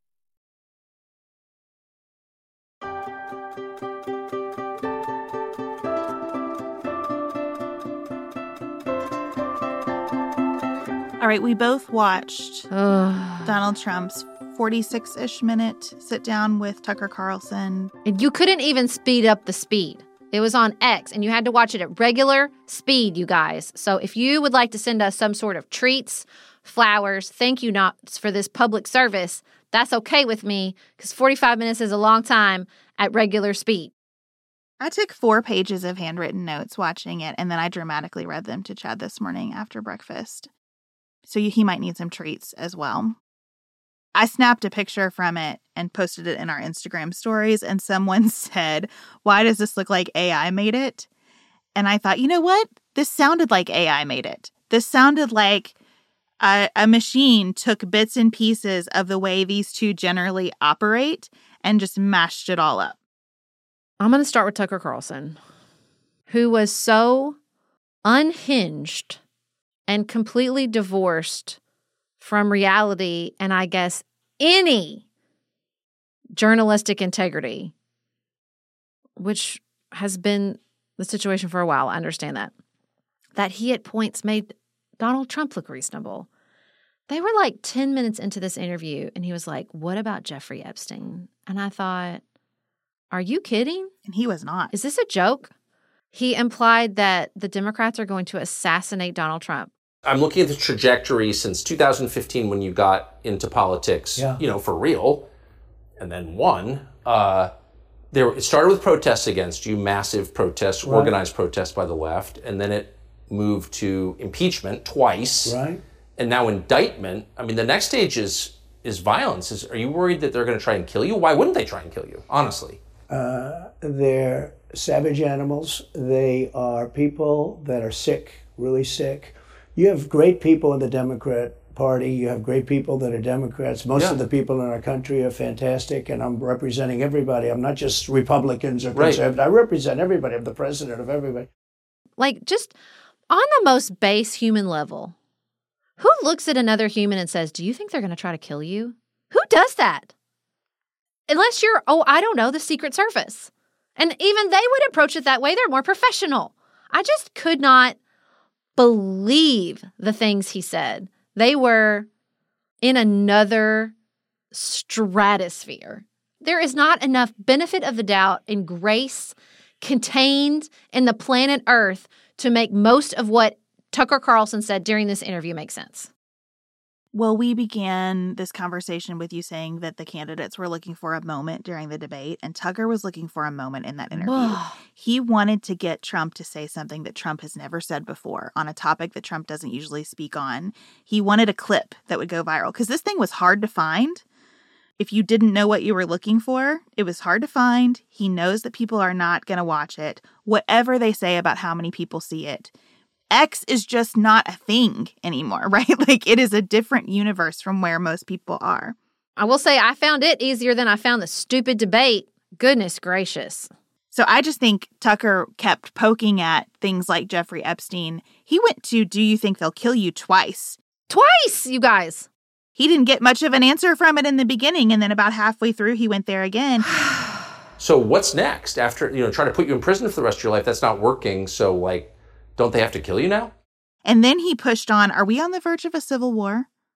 All right, we both watched Donald Trump's 46-ish minute sit down with Tucker Carlson. And you couldn't even speed up the speed. It was on X, and you had to watch it at regular speed, you guys. So if you would like to send us some sort of treats, flowers, thank you notes for this public service, that's okay with me, because 45 minutes is a long time at regular speed. I took 4 pages of handwritten notes watching it, and then I dramatically read them to Chad this morning after breakfast. So he might need some treats as well. I snapped a picture from it and posted it in our Instagram stories, and someone said, "Why does this look like AI made it?" And I thought, you know what? This sounded like AI made it. This sounded like a machine took bits and pieces of the way these two generally operate and just mashed it all up. I'm going to start with Tucker Carlson, who was so unhinged and completely divorced from reality and, I guess, any journalistic integrity, which has been the situation for a while. I understand that he at points made Donald Trump look reasonable. They were like 10 minutes into this interview, and he was like, "What about Jeffrey Epstein?" And I thought, are you kidding? And he was not. Is this a joke? He implied that the Democrats are going to assassinate Donald Trump. I'm looking at the trajectory since 2015 when you got into politics, for real, and then won. It started with protests against you, massive protests, right. Organized protests by the left, and then it moved to impeachment twice, right. And now indictment. I mean, the next stage is violence. Are you worried that they're going to try and kill you? Why wouldn't they try and kill you, honestly? They're savage animals. They are people that are sick, really sick. You have great people in the Democrat Party. You have great people that are Democrats. Most of the people in our country are fantastic, and I'm representing everybody. I'm not just Republicans or conservatives. Right. I represent everybody. I'm the president of everybody. Like, just on the most base human level, who looks at another human and says, "Do you think they're going to try to kill you?" Who does that? Unless you're, I don't know, the Secret Service. And even they would approach it that way. They're more professional. I just could not believe the things he said. They were in another stratosphere. There is not enough benefit of the doubt and grace contained in the planet Earth to make most of what Tucker Carlson said during this interview make sense. Well, we began this conversation with you saying that the candidates were looking for a moment during the debate, and Tucker was looking for a moment in that interview. He wanted to get Trump to say something that Trump has never said before on a topic that Trump doesn't usually speak on. He wanted a clip that would go viral because this thing was hard to find. If you didn't know what you were looking for, it was hard to find. He knows that people are not going to watch it, whatever they say about how many people see it. X is just not a thing anymore, right? Like, it is a different universe from where most people are. I will say I found it easier than I found the stupid debate. Goodness gracious. So I just think Tucker kept poking at things like Jeffrey Epstein. He went to "Do you think they'll kill you?" twice. Twice, you guys. He didn't get much of an answer from it in the beginning, and then about halfway through, he went there again. So what's next? After, trying to put you in prison for the rest of your life, that's not working. So, don't they have to kill you now? And then he pushed on, are we on the verge of a civil war?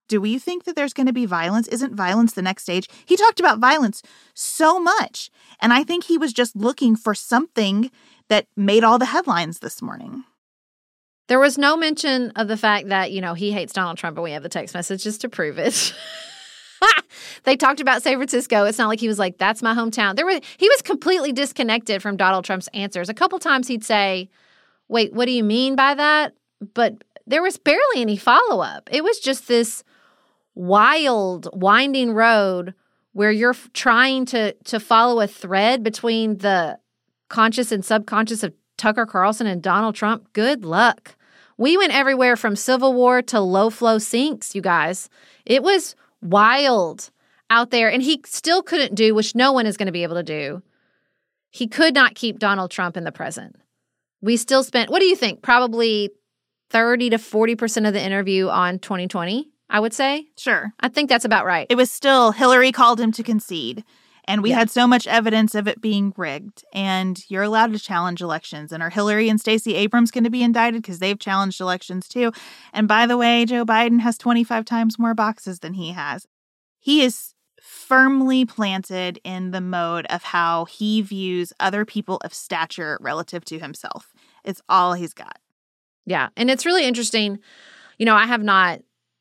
Do we think that there's going to be violence? Isn't violence the next stage? He talked about violence so much. And I think he was just looking for something that made all the headlines this morning. There was no mention of the fact that, he hates Donald Trump, and we have the text messages to prove it. They talked about San Francisco. It's not like he was like, that's my hometown. He was completely disconnected from Donald Trump's answers. A couple times he'd say, wait, what do you mean by that? But there was barely any follow-up. It was just this wild, winding road where you're trying to follow a thread between the conscious and subconscious of Tucker Carlson and Donald Trump. Good luck. We went everywhere from Civil War to low-flow sinks, you guys. It was wild out there, and he still couldn't do, which no one is going to be able to do. He could not keep Donald Trump in the present. We still spent, what do you think, probably 30 to 40% of the interview on 2020, I would say? Sure. I think that's about right. It was still, Hillary called him to concede, and we had so much evidence of it being rigged, and you're allowed to challenge elections. And are Hillary and Stacey Abrams going to be indicted? Because they've challenged elections too. And by the way, Joe Biden has 25 times more boxes than he has. He is firmly planted in the mode of how he views other people of stature relative to himself. It's all he's got. Yeah. And it's really interesting. I have not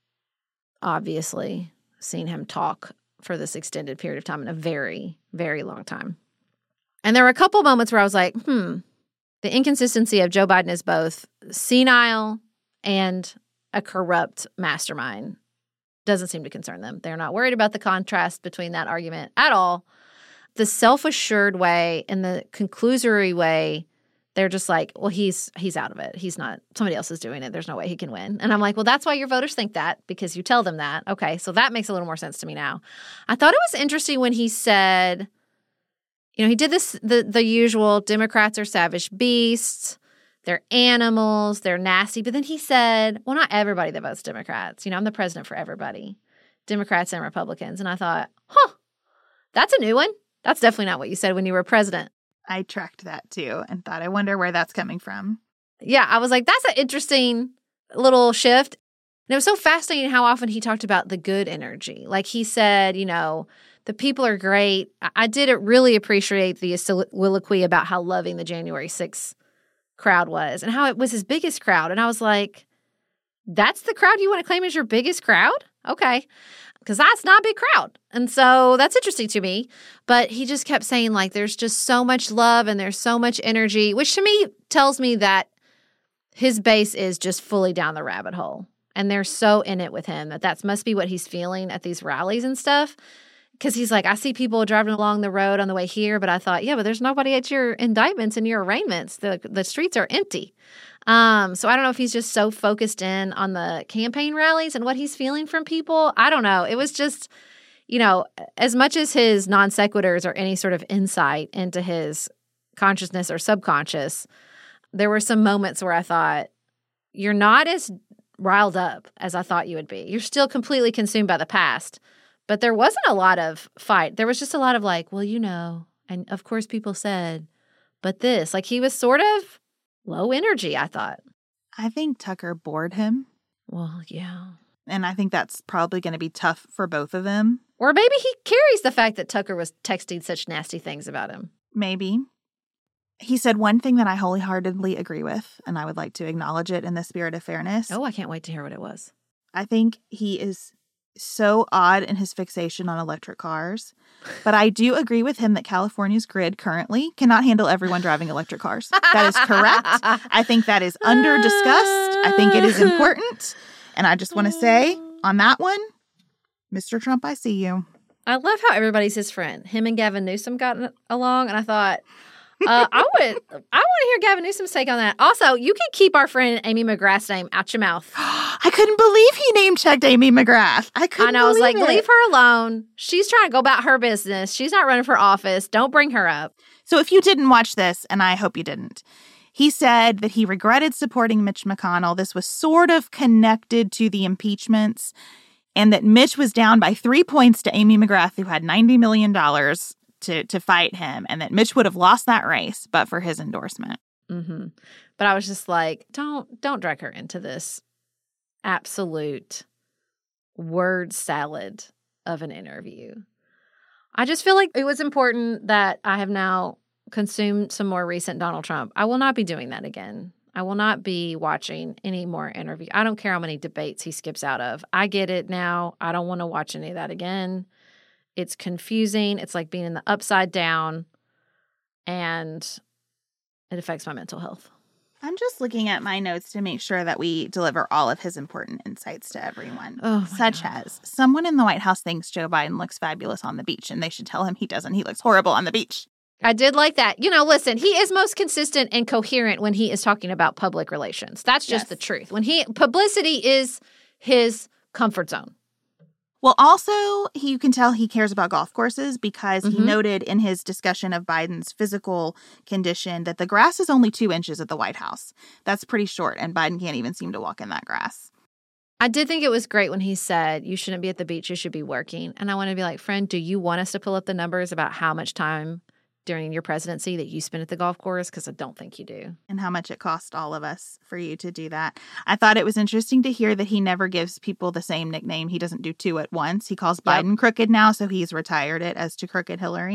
obviously seen him talk for this extended period of time in a very, very long time. And there were a couple moments where I was like, the inconsistency of Joe Biden is both senile and a corrupt mastermind doesn't seem to concern them. They're not worried about the contrast between that argument at all. The self-assured way and the conclusory way, they're just like, well, he's out of it. He's not, somebody else is doing it. There's no way he can win. And I'm like, well, that's why your voters think that, because you tell them that. Okay, so that makes a little more sense to me now. I thought it was interesting when he said, he did this, the usual, Democrats are savage beasts, they're animals, they're nasty. But then he said, well, not everybody that votes Democrats. I'm the president for everybody, Democrats and Republicans. And I thought, that's a new one. That's definitely not what you said when you were president. I tracked that too and thought, I wonder where that's coming from. Yeah, I was like, that's an interesting little shift. And it was so fascinating how often he talked about the good energy. Like he said, the people are great. I did really appreciate the soliloquy about how loving the January 6th crowd was and how it was his biggest crowd. And I was like, that's the crowd you want to claim as your biggest crowd? Okay. Because that's not a big crowd. And so that's interesting to me. But he just kept saying, like, there's just so much love and there's so much energy, which to me tells me that his base is just fully down the rabbit hole. And they're so in it with him that must be what he's feeling at these rallies and stuff. Because he's like, I see people driving along the road on the way here, but I thought, yeah, but there's nobody at your indictments and your arraignments. The streets are empty. So I don't know if he's just so focused in on the campaign rallies and what he's feeling from people. I don't know. It was just, as much as his non sequiturs or any sort of insight into his consciousness or subconscious, there were some moments where I thought, you're not as riled up as I thought you would be. You're still completely consumed by the past. But there wasn't a lot of fight. There was just a lot of like, well, and of course people said, but this. Like he was sort of low energy, I thought. I think Tucker bored him. Well, yeah. And I think that's probably going to be tough for both of them. Or maybe he carries the fact that Tucker was texting such nasty things about him. Maybe. He said one thing that I wholeheartedly agree with, and I would like to acknowledge it in the spirit of fairness. Oh, I can't wait to hear what it was. I think he is so odd in his fixation on electric cars. But I do agree with him that California's grid currently cannot handle everyone driving electric cars. That is correct. I think that is under-discussed. I think it is important. And I just want to say, on that one, Mr. Trump, I see you. I love how everybody's his friend. Him and Gavin Newsom got along, and I thought, I want to hear Gavin Newsom's take on that. Also, you can keep our friend Amy McGrath's name out your mouth. I couldn't believe he name-checked Amy McGrath. I was like, leave her alone. She's trying to go about her business. She's not running for office. Don't bring her up. So if you didn't watch this, and I hope you didn't, he said that he regretted supporting Mitch McConnell. This was sort of connected to the impeachments, and that Mitch was down by 3 points to Amy McGrath, who had $90 million to fight him, and that Mitch would have lost that race but for his endorsement. Mm-hmm. But I was just like, don't drag her into this absolute word salad of an interview. I just feel like it was important that I have now consumed some more recent Donald Trump. I will not be doing that again. I will not be watching any more interviews. I don't care how many debates he skips out of. I get it now. I don't want to watch any of that again. It's confusing. It's like being in the upside down, and it affects my mental health. I'm just looking at my notes to make sure that we deliver all of his important insights to everyone. Such as, someone in the White House thinks Joe Biden looks fabulous on the beach, and they should tell him he doesn't. He looks horrible on the beach. I did like that. You know, listen, he is most consistent and coherent when he is talking about public relations. That's just the truth. Publicity is his comfort zone. Well, also, you can tell he cares about golf courses because he noted in his discussion of Biden's physical condition that the grass is only 2 inches at the White House. That's pretty short, and Biden can't even seem to walk in that grass. I did think it was great when he said, you shouldn't be at the beach, you should be working. And I want to be like, friend, do you want us to pull up the numbers about how much time during your presidency that you spend at the golf course? Because I don't think you do. And how much it cost all of us for you to do that. I thought it was interesting to hear that he never gives people the same nickname. He doesn't do 2 at once. He calls Biden crooked now, so he's retired it as to Crooked Hillary.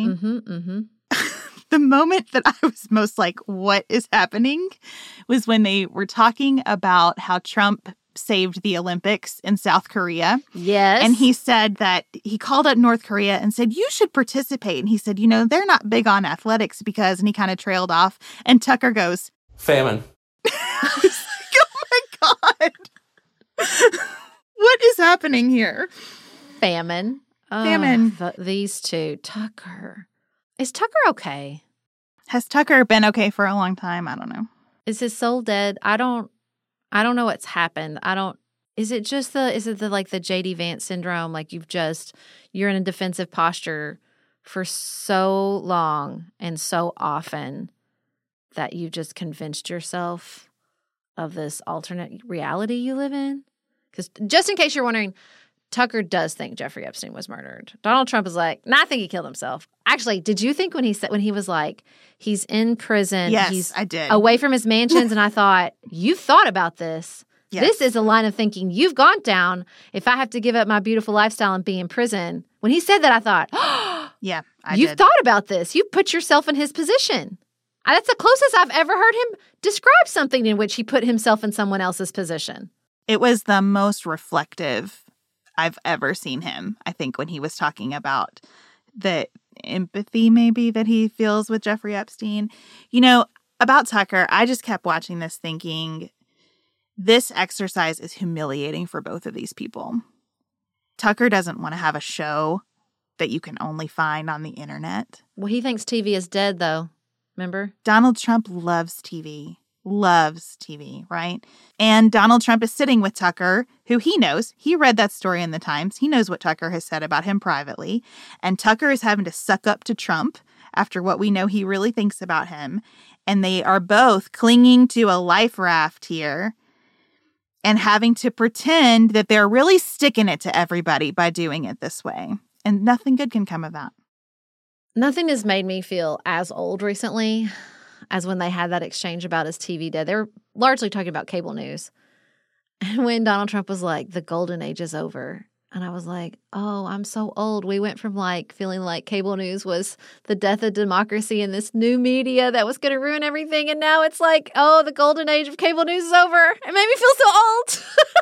The moment that I was most like, what is happening, was when they were talking about how Trump saved the Olympics in South Korea. Yes. And he said that he called up North Korea and said, you should participate. And he said, you know, they're not big on athletics because, and he kind of trailed off. And Tucker goes, famine. I was like, oh my God. What is happening here? Famine. Famine. These two. Tucker. Is Tucker okay? Has Tucker been okay for a long time? I don't know. Is his soul dead? I don't know what's happened. Is it the like the J.D. Vance syndrome? Like you're in a defensive posture for so long and so often that you've just convinced yourself of this alternate reality you live in? Because just in case you're wondering, Tucker does think Jeffrey Epstein was murdered. Donald Trump is like, I think he killed himself. Actually, did you think when he was like, he's in prison, yes, I did, away from his mansions, and I thought, you've thought about this. Yes. This is a line of thinking you've gone down. If I have to give up my beautiful lifestyle and be in prison. When he said that, I thought, yeah, you've thought about this. You put yourself in his position. That's the closest I've ever heard him describe something in which he put himself in someone else's position. It was the most reflective I've ever seen him, I think, when he was talking about the empathy maybe that he feels with Jeffrey Epstein. You know, about Tucker, I just kept watching this thinking, this exercise is humiliating for both of these people. Tucker doesn't want to have a show that you can only find on the internet. Well, he thinks TV is dead, though. Remember? Donald Trump loves TV. Loves TV, right? And Donald Trump is sitting with Tucker, who he knows. He read that story in the Times. He knows what Tucker has said about him privately. And Tucker is having to suck up to Trump after what we know he really thinks about him. And they are both clinging to a life raft here and having to pretend that they're really sticking it to everybody by doing it this way. And nothing good can come of that. Nothing has made me feel as old recently as when they had that exchange about his TV dead. They were largely talking about cable news. And when Donald Trump was like, the golden age is over. And I was like, oh, I'm so old. We went from like feeling like cable news was the death of democracy and this new media that was going to ruin everything. And now it's like, oh, the golden age of cable news is over. It made me feel so old.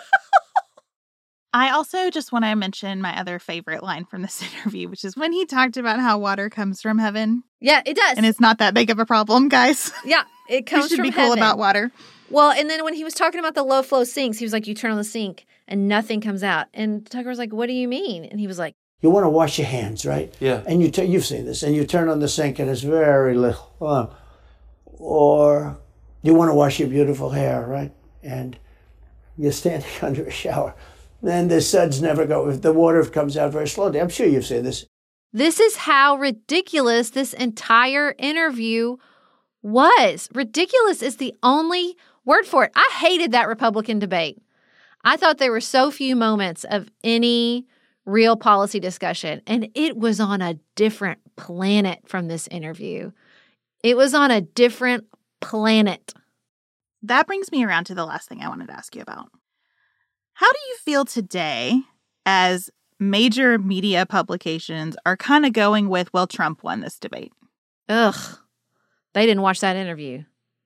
I also just want to mention my other favorite line from this interview, which is when he talked about how water comes from heaven. Yeah, it does. And it's not that big of a problem, guys. Yeah, it comes from heaven. You should be cool about water. Well, and then when he was talking about the low flow sinks, he was like, you turn on the sink and nothing comes out. And Tucker was like, what do you mean? And he was like, you want to wash your hands, right? Yeah. And you've seen this. And you turn on the sink and it's very little. Or you want to wash your beautiful hair, right? And you're standing under a shower. Then the suds never go. If the water comes out very slowly. I'm sure you've seen this. This is how ridiculous this entire interview was. Ridiculous is the only word for it. I hated that Republican debate. I thought there were so few moments of any real policy discussion, and it was on a different planet from this interview. It was on a different planet. That brings me around to the last thing I wanted to ask you about. How do you feel today as major media publications are kind of going with, well, Trump won this debate. Ugh. They didn't watch that interview.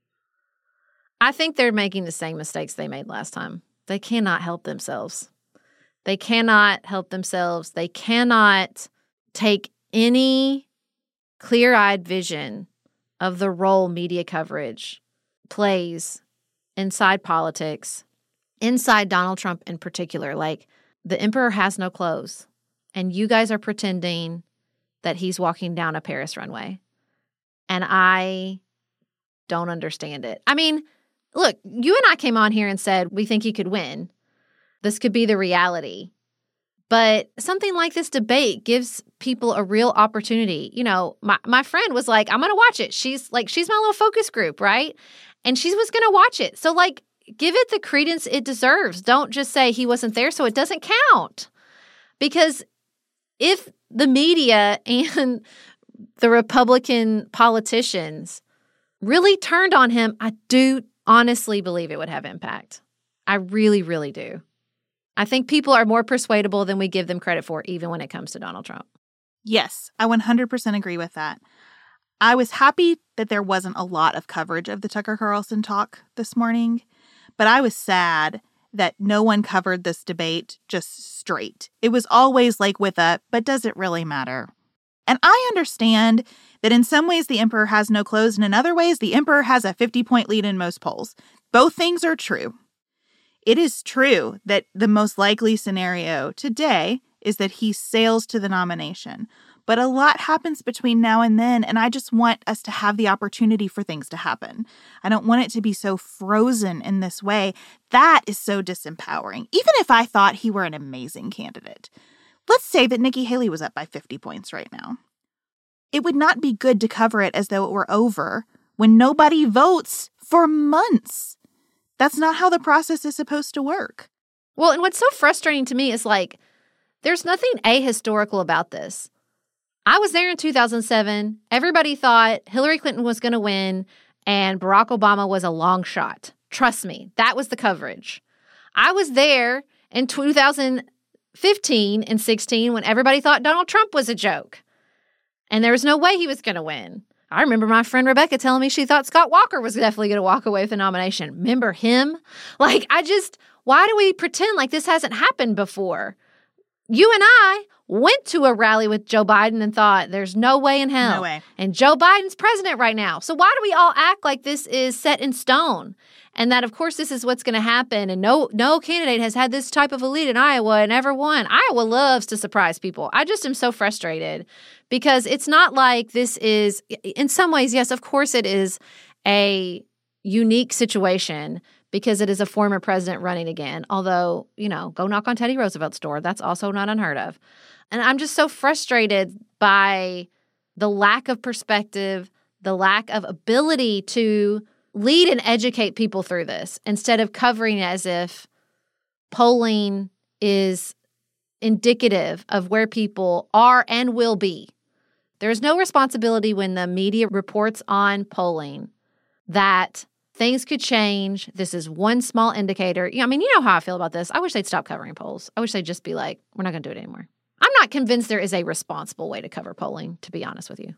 I think they're making the same mistakes they made last time. They cannot help themselves. They cannot help themselves. They cannot take any clear-eyed vision of the role media coverage plays inside politics, inside Donald Trump in particular. Like, the emperor has no clothes, and you guys are pretending that he's walking down a Paris runway. And I don't understand it. I mean, look, you and I came on here and said we think he could win. This could be the reality. But something like this debate gives people a real opportunity. You know, my friend was like, I'm going to watch it. She's my little focus group, right? And she was going to watch it. So, like, give it the credence it deserves. Don't just say he wasn't there so it doesn't count. Because if the media and the Republican politicians really turned on him, I do honestly believe it would have impact. I really, really do. I think people are more persuadable than we give them credit for, even when it comes to Donald Trump. Yes, I 100% agree with that. I was happy that there wasn't a lot of coverage of the Tucker Carlson talk this morning, but I was sad that no one covered this debate just straight. It was always like with a, but does it really matter? And I understand that in some ways the emperor has no clothes, and in other ways the emperor has a 50-point lead in most polls. Both things are true. It is true that the most likely scenario today is that he sails to the nomination. But a lot happens between now and then, and I just want us to have the opportunity for things to happen. I don't want it to be so frozen in this way. That is so disempowering. Even if I thought he were an amazing candidate. Let's say that Nikki Haley was up by 50 points right now. It would not be good to cover it as though it were over when nobody votes for months. That's not how the process is supposed to work. Well, and what's so frustrating to me is, like, there's nothing ahistorical about this. I was there in 2007. Everybody thought Hillary Clinton was going to win and Barack Obama was a long shot. Trust me, that was the coverage. I was there in 2015 and 16 when everybody thought Donald Trump was a joke. And there was no way he was going to win. I remember my friend Rebecca telling me she thought Scott Walker was definitely going to walk away with the nomination. Remember him? Like, why do we pretend like this hasn't happened before? You and I went to a rally with Joe Biden and thought there's no way in hell. No way. And Joe Biden's president right now. So why do we all act like this is set in stone? And that, of course, this is what's going to happen. And no candidate has had this type of a lead in Iowa and ever won. Iowa loves to surprise people. I just am so frustrated because it's not like this is, in some ways, yes, of course it is a unique situation because it is a former president running again. Although, go knock on Teddy Roosevelt's door. That's also not unheard of. And I'm just so frustrated by the lack of perspective, the lack of ability to lead and educate people through this instead of covering it as if polling is indicative of where people are and will be. There's no responsibility when the media reports on polling that things could change. This is one small indicator. You know how I feel about this. I wish they'd stop covering polls. I wish they'd just be like, we're not going to do it anymore. I'm not convinced there is a responsible way to cover polling, to be honest with you.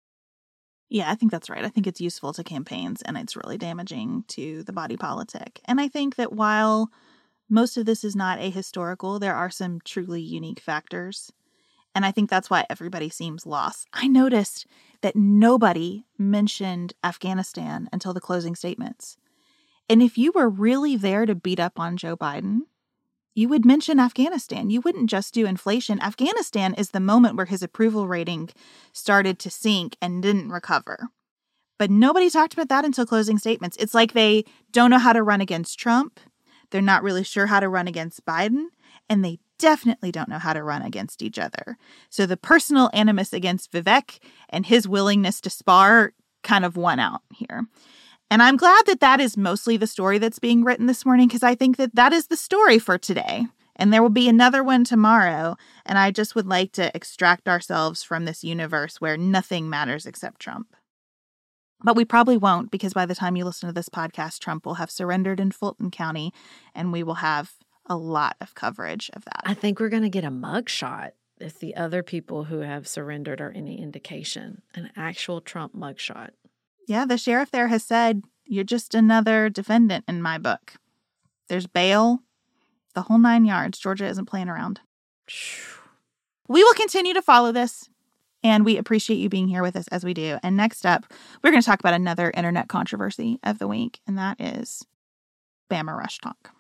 Yeah, I think that's right. I think it's useful to campaigns, and it's really damaging to the body politic. And I think that while most of this is not ahistorical, there are some truly unique factors. And I think that's why everybody seems lost. I noticed that nobody mentioned Afghanistan until the closing statements. And if you were really there to beat up on Joe Biden, you would mention Afghanistan. You wouldn't just do inflation. Afghanistan is the moment where his approval rating started to sink and didn't recover. But nobody talked about that until closing statements. It's like they don't know how to run against Trump. They're not really sure how to run against Biden. And they definitely don't know how to run against each other. So the personal animus against Vivek and his willingness to spar kind of won out here. And I'm glad that that is mostly the story that's being written this morning, because I think that that is the story for today. And there will be another one tomorrow. And I just would like to extract ourselves from this universe where nothing matters except Trump. But we probably won't, because by the time you listen to this podcast, Trump will have surrendered in Fulton County, and we will have a lot of coverage of that. I think we're going to get a mugshot if the other people who have surrendered are any indication, an actual Trump mugshot. Yeah, the sheriff there has said, you're just another defendant in my book. There's bail, the whole 9 yards. Georgia isn't playing around. We will continue to follow this, and we appreciate you being here with us as we do. And next up, we're going to talk about another internet controversy of the week, and that is Bama Rush Talk.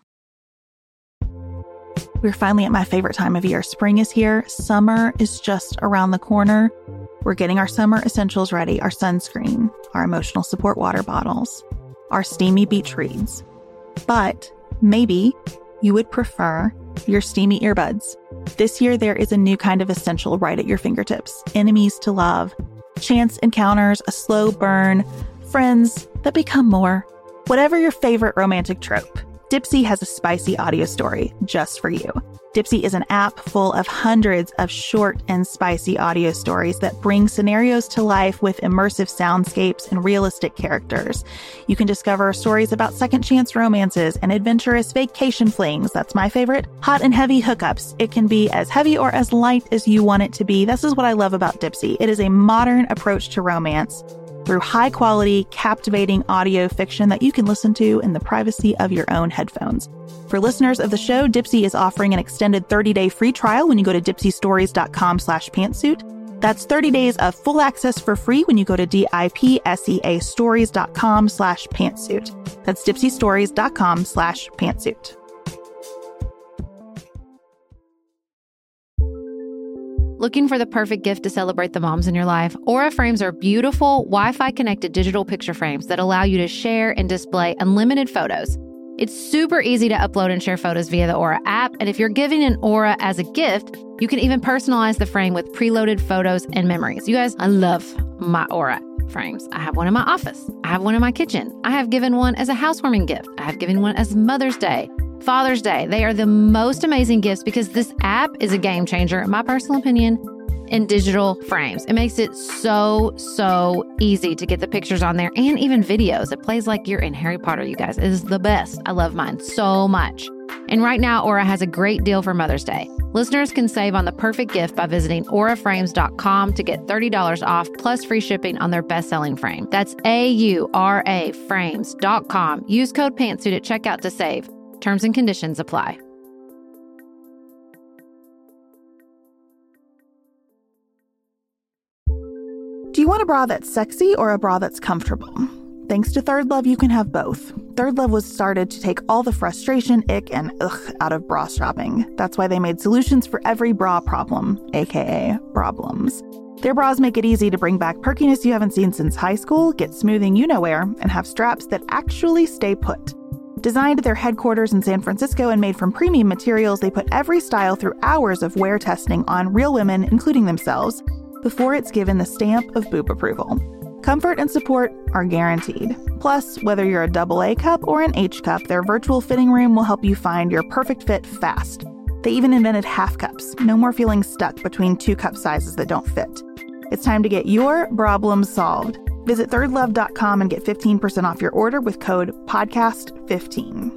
We're finally at my favorite time of year. Spring is here. Summer is just around the corner. We're getting our summer essentials ready, our sunscreen, our emotional support water bottles, our steamy beach reads. But maybe you would prefer your steamy earbuds. This year, there is a new kind of essential right at your fingertips. Enemies to love, chance encounters, a slow burn, friends that become more. Whatever your favorite romantic trope, Dipsea has a spicy audio story just for you. Dipsea is an app full of hundreds of short and spicy audio stories that bring scenarios to life with immersive soundscapes and realistic characters. You can discover stories about second chance romances and adventurous vacation flings. That's my favorite. Hot and heavy hookups. It can be as heavy or as light as you want it to be. This is what I love about Dipsea. It is a modern approach to romance through high-quality, captivating audio fiction that you can listen to in the privacy of your own headphones. For listeners of the show, Dipsea is offering an extended 30-day free trial when you go to dipseastories.com/pantsuit. That's 30 days of full access for free when you go to dipseastories.com/pantsuit. That's dipseastories.com/pantsuit. Looking for the perfect gift to celebrate the moms in your life? Aura frames are beautiful, Wi-Fi connected digital picture frames that allow you to share and display unlimited photos. It's super easy to upload and share photos via the Aura app, and if you're giving an Aura as a gift, you can even personalize the frame with preloaded photos and memories. You guys, I love my Aura frames. I have one in my office. I have one in my kitchen. I have given one as a housewarming gift. I have given one as Mother's Day, Father's Day. They are the most amazing gifts because this app is a game changer, in my personal opinion, in digital frames. It makes it so easy to get the pictures on there and even videos. It plays like you're in Harry Potter, you guys. It is the best. I love mine so much. And right now, Aura has a great deal for Mother's Day. Listeners can save on the perfect gift by visiting auraframes.com to get $30 off plus free shipping on their best-selling frame. That's AURA frames.com. Use code PANTSUIT at checkout to save. Terms and conditions apply. Do you want a bra that's sexy or a bra that's comfortable? Thanks to Third Love, you can have both. Third Love was started to take all the frustration, ick, and ugh out of bra shopping. That's why they made solutions for every bra problem, aka problems. Their bras make it easy to bring back perkiness you haven't seen since high school, get smoothing you-know-where, and have straps that actually stay put. Designed at their headquarters in San Francisco and made from premium materials, they put every style through hours of wear testing on real women, including themselves, before it's given the stamp of boob approval. Comfort and support are guaranteed. Plus, whether you're a AA cup or an H cup, their virtual fitting room will help you find your perfect fit fast. They even invented half cups. No more feeling stuck between two cup sizes that don't fit. It's time to get your problem solved. Visit thirdlove.com and get 15% off your order with code PODCAST15.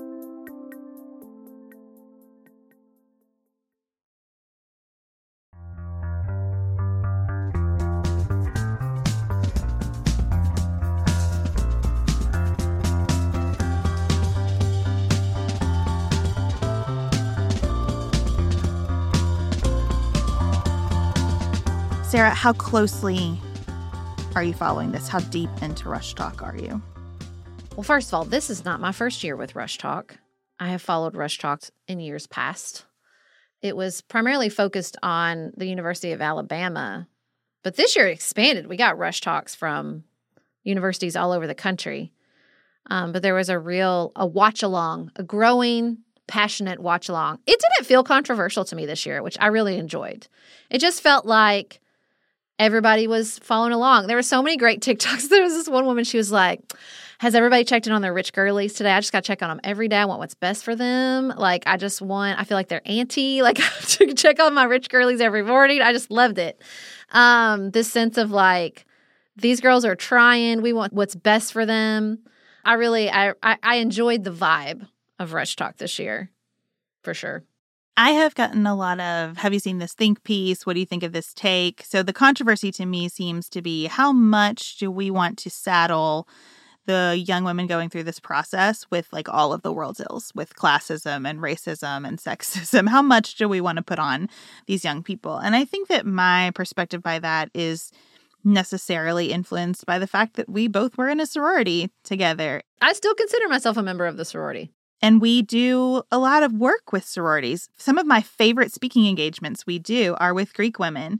Sarah, how closely are you following this? How deep into Rush Talk are you? Well, first of all, this is not my first year with Rush Talk. I have followed Rush Talk in years past. It was primarily focused on the University of Alabama, but this year it expanded. We got Rush Talks from universities all over the country. But there was a watch-along, a growing, passionate watch-along. It didn't feel controversial to me this year, which I really enjoyed. It just felt like everybody was following along. There were so many great TikToks. There was this one woman, she was like, has everybody checked in on their rich girlies today? I just got to check on them every day. I want what's best for them. Like, I feel like they're auntie. Like, I have to check on my rich girlies every morning. I just loved it. This sense of like, these girls are trying. We want what's best for them. I enjoyed the vibe of Rush Talk this year. for sure. I have gotten a lot of, have you seen this think piece? What do you think of this take? So the controversy to me seems to be, how much do we want to saddle the young women going through this process with like all of the world's ills, with classism and racism and sexism? How much do we want to put on these young people? And I think that my perspective by that is necessarily influenced by the fact that we both were in a sorority together. I still consider myself a member of the sorority. And we do a lot of work with sororities. Some of my favorite speaking engagements we do are with Greek women.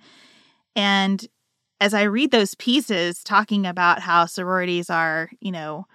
And as I read those pieces talking about how sororities are, you know,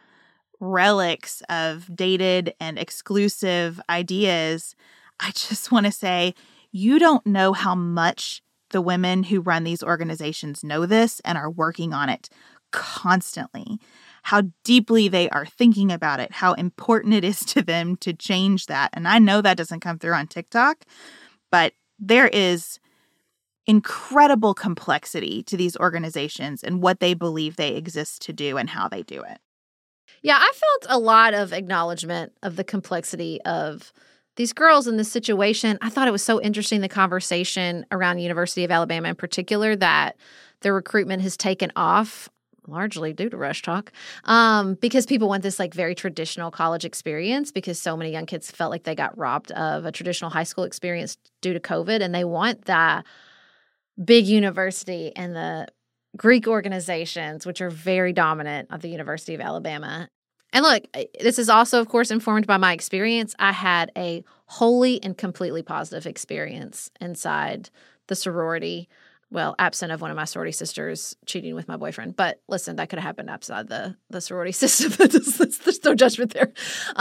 relics of dated and exclusive ideas, I just want to say, you don't know how much the women who run these organizations know this and are working on it constantly. How deeply they are thinking about it, how important it is to them to change that. And I know that doesn't come through on TikTok, but there is incredible complexity to these organizations and what they believe they exist to do and how they do it. Yeah, I felt a lot of acknowledgement of the complexity of these girls in this situation. I thought it was so interesting, the conversation around University of Alabama in particular, that the recruitment has taken off largely due to Rush Talk, because people want this like very traditional college experience, because so many young kids felt like they got robbed of a traditional high school experience due to COVID, and they want that big university and the Greek organizations, which are very dominant of the University of Alabama. And look, this is also, of course, informed by my experience. I had a wholly and completely positive experience inside the sorority. Well, absent of one of my sorority sisters cheating with my boyfriend. But listen, that could have happened outside the sorority system. There's no judgment there.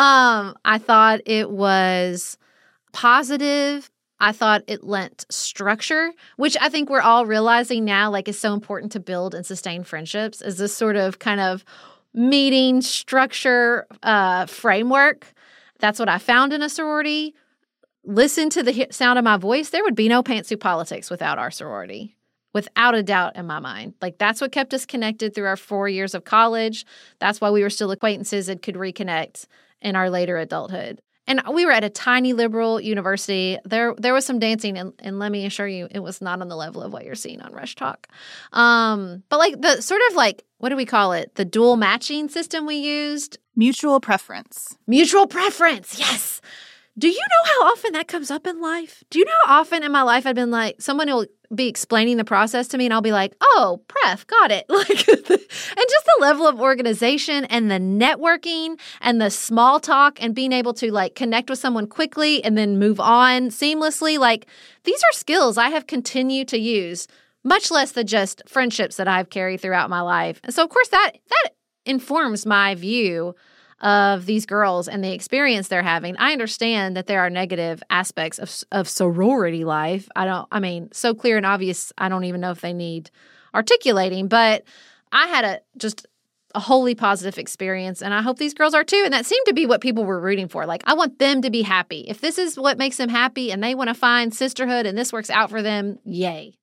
I thought it was positive. I thought it lent structure, which I think we're all realizing now, like, is so important to build and sustain friendships, is this sort of kind of meeting structure framework. That's what I found in a sorority. Listen to the sound of my voice. There would be no pantsuit politics without our sorority. Without a doubt in my mind. Like, that's what kept us connected through our 4 years of college. That's why we were still acquaintances and could reconnect in our later adulthood. And we were at a tiny liberal university. There was some dancing, and let me assure you, it was not on the level of what you're seeing on Rush Talk. But like the sort of like, what do we call it? The dual matching system we used? Mutual preference. Mutual preference, yes. Do you know how often that comes up in life? Do you know how often in my life I've been like, someone will be explaining the process to me and I'll be like, oh, pref, got it. Like, and just the level of organization and the networking and the small talk and being able to like connect with someone quickly and then move on seamlessly. Like, these are skills I have continued to use, much less than just friendships that I've carried throughout my life. And so, of course, that informs my view of these girls and the experience they're having. I understand that there are negative aspects of sorority life. So clear and obvious, I don't even know if they need articulating, but I had just a wholly positive experience, and I hope these girls are too. And that seemed to be what people were rooting for. Like, I want them to be happy. If this is what makes them happy and they want to find sisterhood and this works out for them, yay.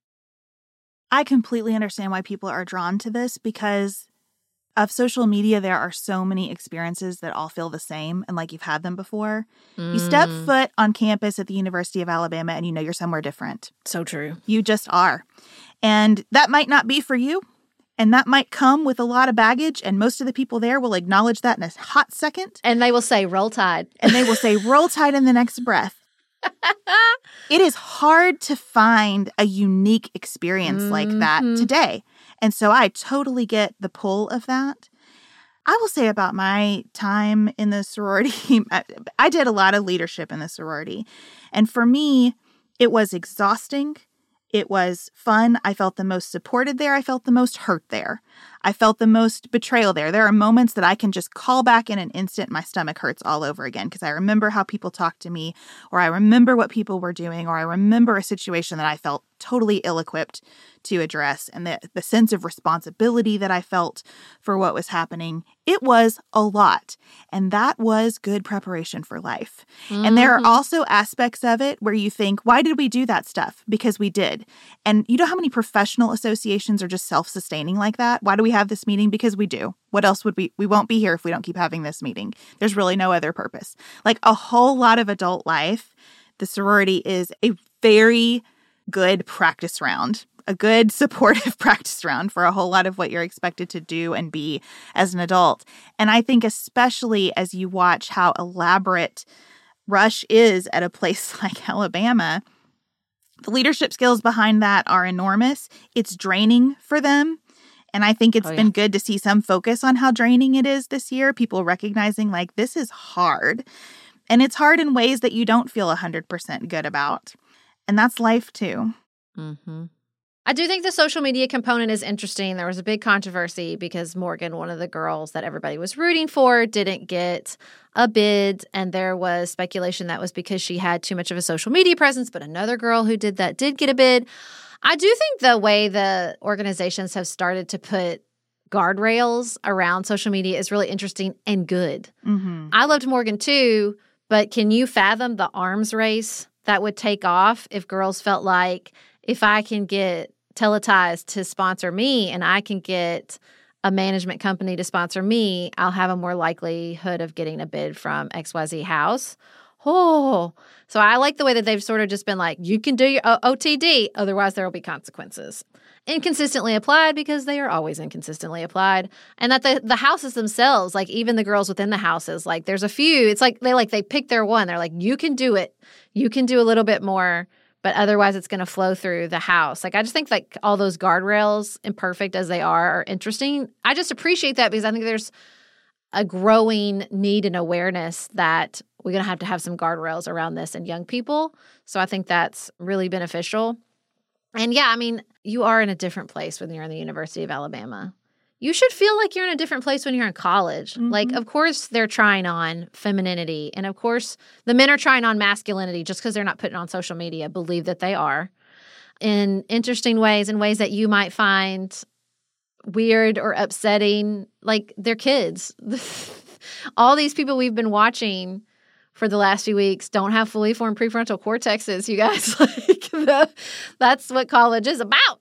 I completely understand why people are drawn to this, because of social media, there are so many experiences that all feel the same and like you've had them before. You step foot on campus at the University of Alabama and you know you're somewhere different. So true. You just are. And that might not be for you. And that might come with a lot of baggage. And most of the people there will acknowledge that in a hot second. And they will say, roll tide. And they will say, roll tide in the next breath. It is hard to find a unique experience like that today. And so I totally get the pull of that. I will say about my time in the sorority, I did a lot of leadership in the sorority. And for me, it was exhausting. It was fun. I felt the most supported there. I felt the most hurt there. I felt the most betrayal there. There are moments that I can just call back in an instant. My stomach hurts all over again because I remember how people talked to me, or I remember what people were doing, or I remember a situation that I felt totally ill-equipped to address, and the sense of responsibility that I felt for what was happening. It was a lot, and that was good preparation for life. And there are also aspects of it where you think, why did we do that stuff? Because we did. And you know how many professional associations are just self-sustaining like that? Why do we have this meeting? Because we do. What else would we won't be here if we don't keep having this meeting. There's really no other purpose. Like, a whole lot of adult life the sorority is a very good practice round, a good supportive practice round for a whole lot of what you're expected to do and be as an adult. And I think especially as you watch how elaborate Rush is at a place like Alabama, the leadership skills behind that are enormous. It's draining for them. And I think it's been good to see some focus on how draining it is this year. People recognizing like this is hard. And it's hard in ways that you don't feel 100% good about. And that's life too. Mm-hmm. I do think the social media component is interesting. There was a big controversy because Morgan, one of the girls that everybody was rooting for, didn't get a bid. And there was speculation that was because she had too much of a social media presence. But another girl who did that did get a bid. I do think the way the organizations have started to put guardrails around social media is really interesting and good. Mm-hmm. I loved Morgan too, but can you fathom the arms race that would take off if girls felt like if I can get Teleties to sponsor me and I can get a management company to sponsor me, I'll have a more likelihood of getting a bid from XYZ House. Oh, so I like the way that they've sort of just been like, you can do your OTD, otherwise there will be consequences. Inconsistently applied because they are always inconsistently applied. And that the houses themselves, like even the girls within the houses, like there's a few, it's like they pick their one. They're like, you can do it. You can do a little bit more, but otherwise it's going to flow through the house. Like I just think like all those guardrails, imperfect as they are interesting. I just appreciate that because I think there's a growing need and awareness that we're going to have some guardrails around this in young people. So I think that's really beneficial. And yeah, I mean, you are in a different place when you're in the University of Alabama. You should feel like you're in a different place when you're in college. Mm-hmm. Like, of course, they're trying on femininity. And of course, the men are trying on masculinity just because they're not putting it on social media. Believe that they are in interesting ways, in ways that you might find weird or upsetting. Like, they're kids. All these people we've been watching for the last few weeks don't have fully formed prefrontal cortexes, you guys. That's what college is about.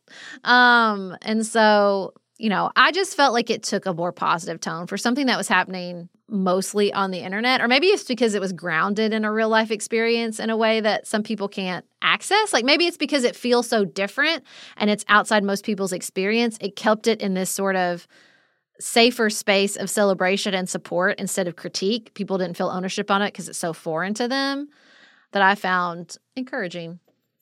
And so, you know, I just felt like it took a more positive tone for something that was happening mostly on the internet. Or maybe it's because it was grounded in a real life experience in a way that some people can't access. Like maybe it's because it feels so different and it's outside most people's experience. It kept it in this sort of safer space of celebration and support instead of critique. People didn't feel ownership on it because it's so foreign to them that I found encouraging.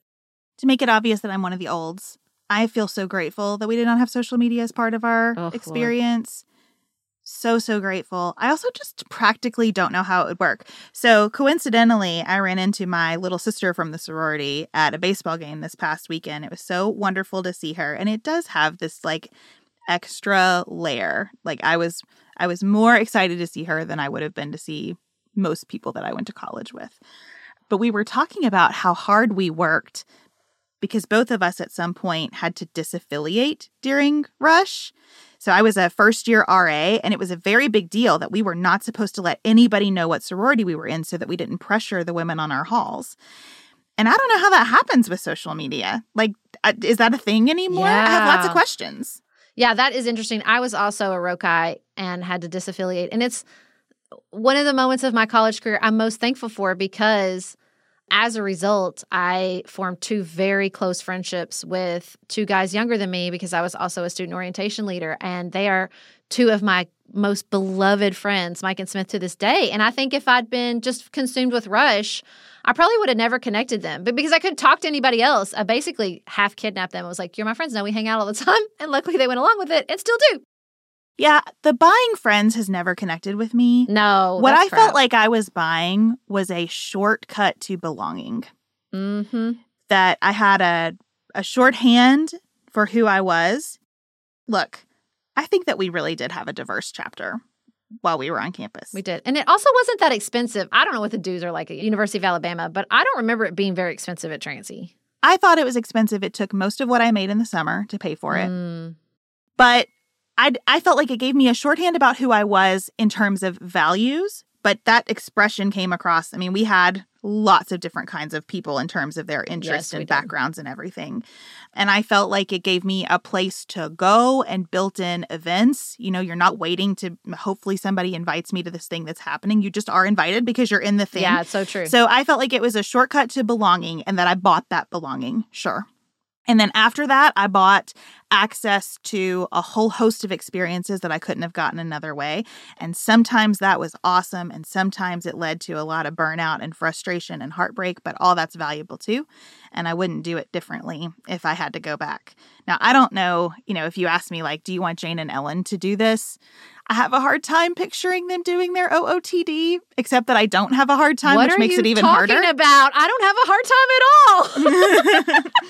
To make it obvious that I'm one of the olds, I feel so grateful that we did not have social media as part of our experience. Lord. So grateful. I also just practically don't know how it would work. So coincidentally, I ran into my little sister from the sorority at a baseball game this past weekend. It was so wonderful to see her. And it does have this like extra layer. Like I was more excited to see her than I would have been to see most people that I went to college with. But we were talking about how hard we worked because both of us at some point had to disaffiliate during Rush. So I was a first-year RA, and it was a very big deal that we were not supposed to let anybody know what sorority we were in so that we didn't pressure the women on our halls. And I don't know how that happens with social media. Like, is that a thing anymore? Yeah. I have lots of questions. Yeah, that is interesting. I was also a Rokai and had to disaffiliate. And it's one of the moments of my college career I'm most thankful for because as a result, I formed two very close friendships with two guys younger than me because I was also a student orientation leader. And they are two of my most beloved friends, Mike and Smith, to this day. And I think if I'd been just consumed with Rush, I probably would have never connected them. But because I couldn't talk to anybody else, I basically half kidnapped them. I was like, you're my friends now. We hang out all the time. And luckily they went along with it and still do. Yeah, the buying friends has never connected with me. No. What I felt like I was buying was a shortcut to belonging. Mm-hmm. That I had a shorthand for who I was. Look, I think that we really did have a diverse chapter while we were on campus. We did. And it also wasn't that expensive. I don't know what the dues are like at University of Alabama, but I don't remember it being very expensive at Transy. I thought it was expensive. It took most of what I made in the summer to pay for it. But I felt like it gave me a shorthand about who I was in terms of values, But that expression came across. I mean, we had lots of different kinds of people in terms of their interests and backgrounds and everything. And I felt like it gave me a place to go and built-in events. You know, you're not waiting to hopefully somebody invites me to this thing that's happening. You just are invited because you're in the thing. Yeah, it's so true. So I felt like it was a shortcut to belonging and that I bought that belonging. Sure. And then after that, I bought access to a whole host of experiences that I couldn't have gotten another way. And sometimes that was awesome. And sometimes it led to a lot of burnout and frustration and heartbreak. But all that's valuable too. And I wouldn't do it differently if I had to go back. Now, I don't know, if you ask me, like, do you want Jane and Ellen to do this? I have a hard time picturing them doing their OOTD, except that I don't have a hard time, which makes it even harder. What are you talking about? I don't have a hard time at all.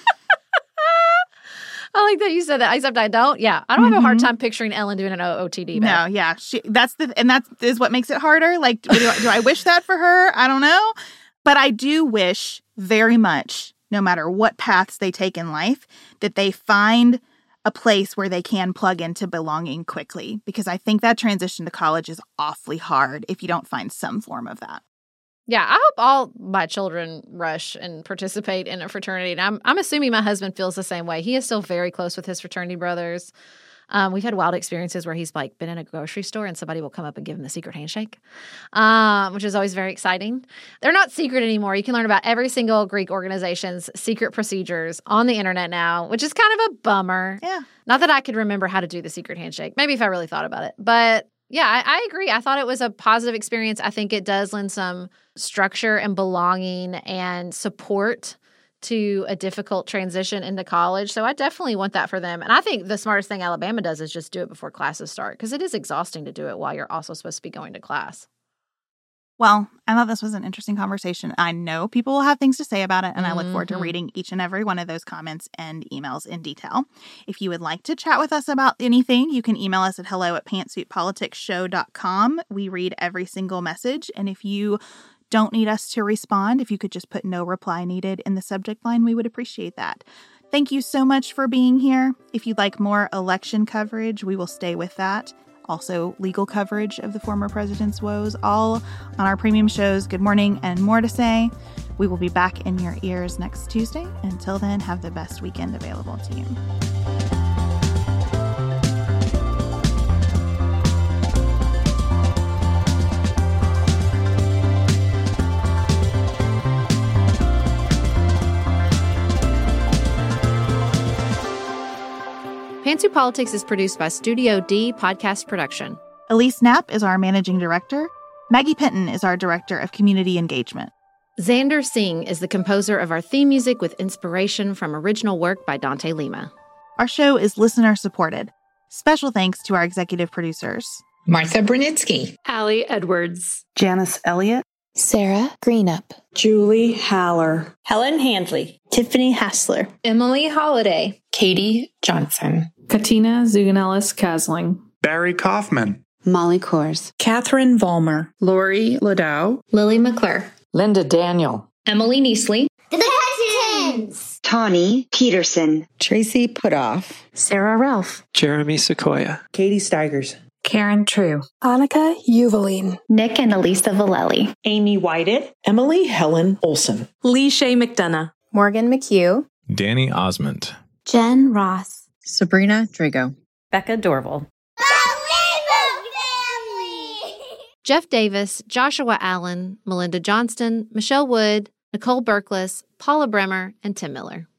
I like that you said that, except I don't. Yeah, I don't have a hard time picturing Ellen doing an OOTD. No, yeah, that is what makes it harder. Like, do I wish that for her? I don't know, but I do wish very much, no matter what paths they take in life, that they find a place where they can plug into belonging quickly, because I think that transition to college is awfully hard if you don't find some form of that. Yeah, I hope all my children rush and participate in a fraternity. And I'm assuming my husband feels the same way. He is still very close with his fraternity brothers. We've had wild experiences where he's like been in a grocery store and somebody will come up and give him the secret handshake, which is always very exciting. They're not secret anymore. You can learn about every single Greek organization's secret procedures on the internet now, which is kind of a bummer. Yeah. Not that I could remember how to do the secret handshake. Maybe if I really thought about it. But yeah, I agree. I thought it was a positive experience. I think it does lend some structure and belonging and support to a difficult transition into college. So I definitely want that for them. And I think the smartest thing Alabama does is just do it before classes start, because it is exhausting to do it while you're also supposed to be going to class. Well, I thought this was an interesting conversation. I know people will have things to say about it, and I look forward to reading each and every one of those comments and emails in detail. If you would like to chat with us about anything, you can email us at hello@pantsuitpoliticsshow.com. We read every single message, and if you don't need us to respond, if you could just put no reply needed in the subject line, we would appreciate that. Thank you so much for being here. If you'd like more election coverage, we will stay with that. Also, legal coverage of the former president's woes, all on our premium shows, Good Morning and More to Say. We will be back in your ears next Tuesday. Until then, have the best weekend available to you. Pantsuit Politics is produced by Studio D Podcast Production. Elise Knapp is our managing director. Maggie Penton is our director of community engagement. Xander Singh is the composer of our theme music with inspiration from original work by Dante Lima. Our show is listener supported. Special thanks to our executive producers: Martha Brunitsky, Allie Edwards, Janice Elliott, Sarah Greenup, Julie Haller, Helen Handley, Tiffany Hassler, Emily Holiday, Katie Johnson, Katina Zuganellis-Kasling, Barry Kaufman, Molly Kors, Catherine Vollmer, Lori Ladow, Lily McClure, Linda Daniel, Emily Neasley, The Hutchins, Tawny Peterson, Tracy Putoff, Sarah Ralph, Jeremy Sequoia, Katie Steigers, Karen True, Annika Uvaline, Nick and Elisa Valelli, Amy Whited, Emily Helen Olson, Lee Shea McDonough, Morgan McHugh, Danny Osmond, Jen Ross, Sabrina Drago, Becca Dorval, Jeff Davis, Joshua Allen, Melinda Johnston, Michelle Wood, Nicole Berkless, Paula Bremer, and Tim Miller.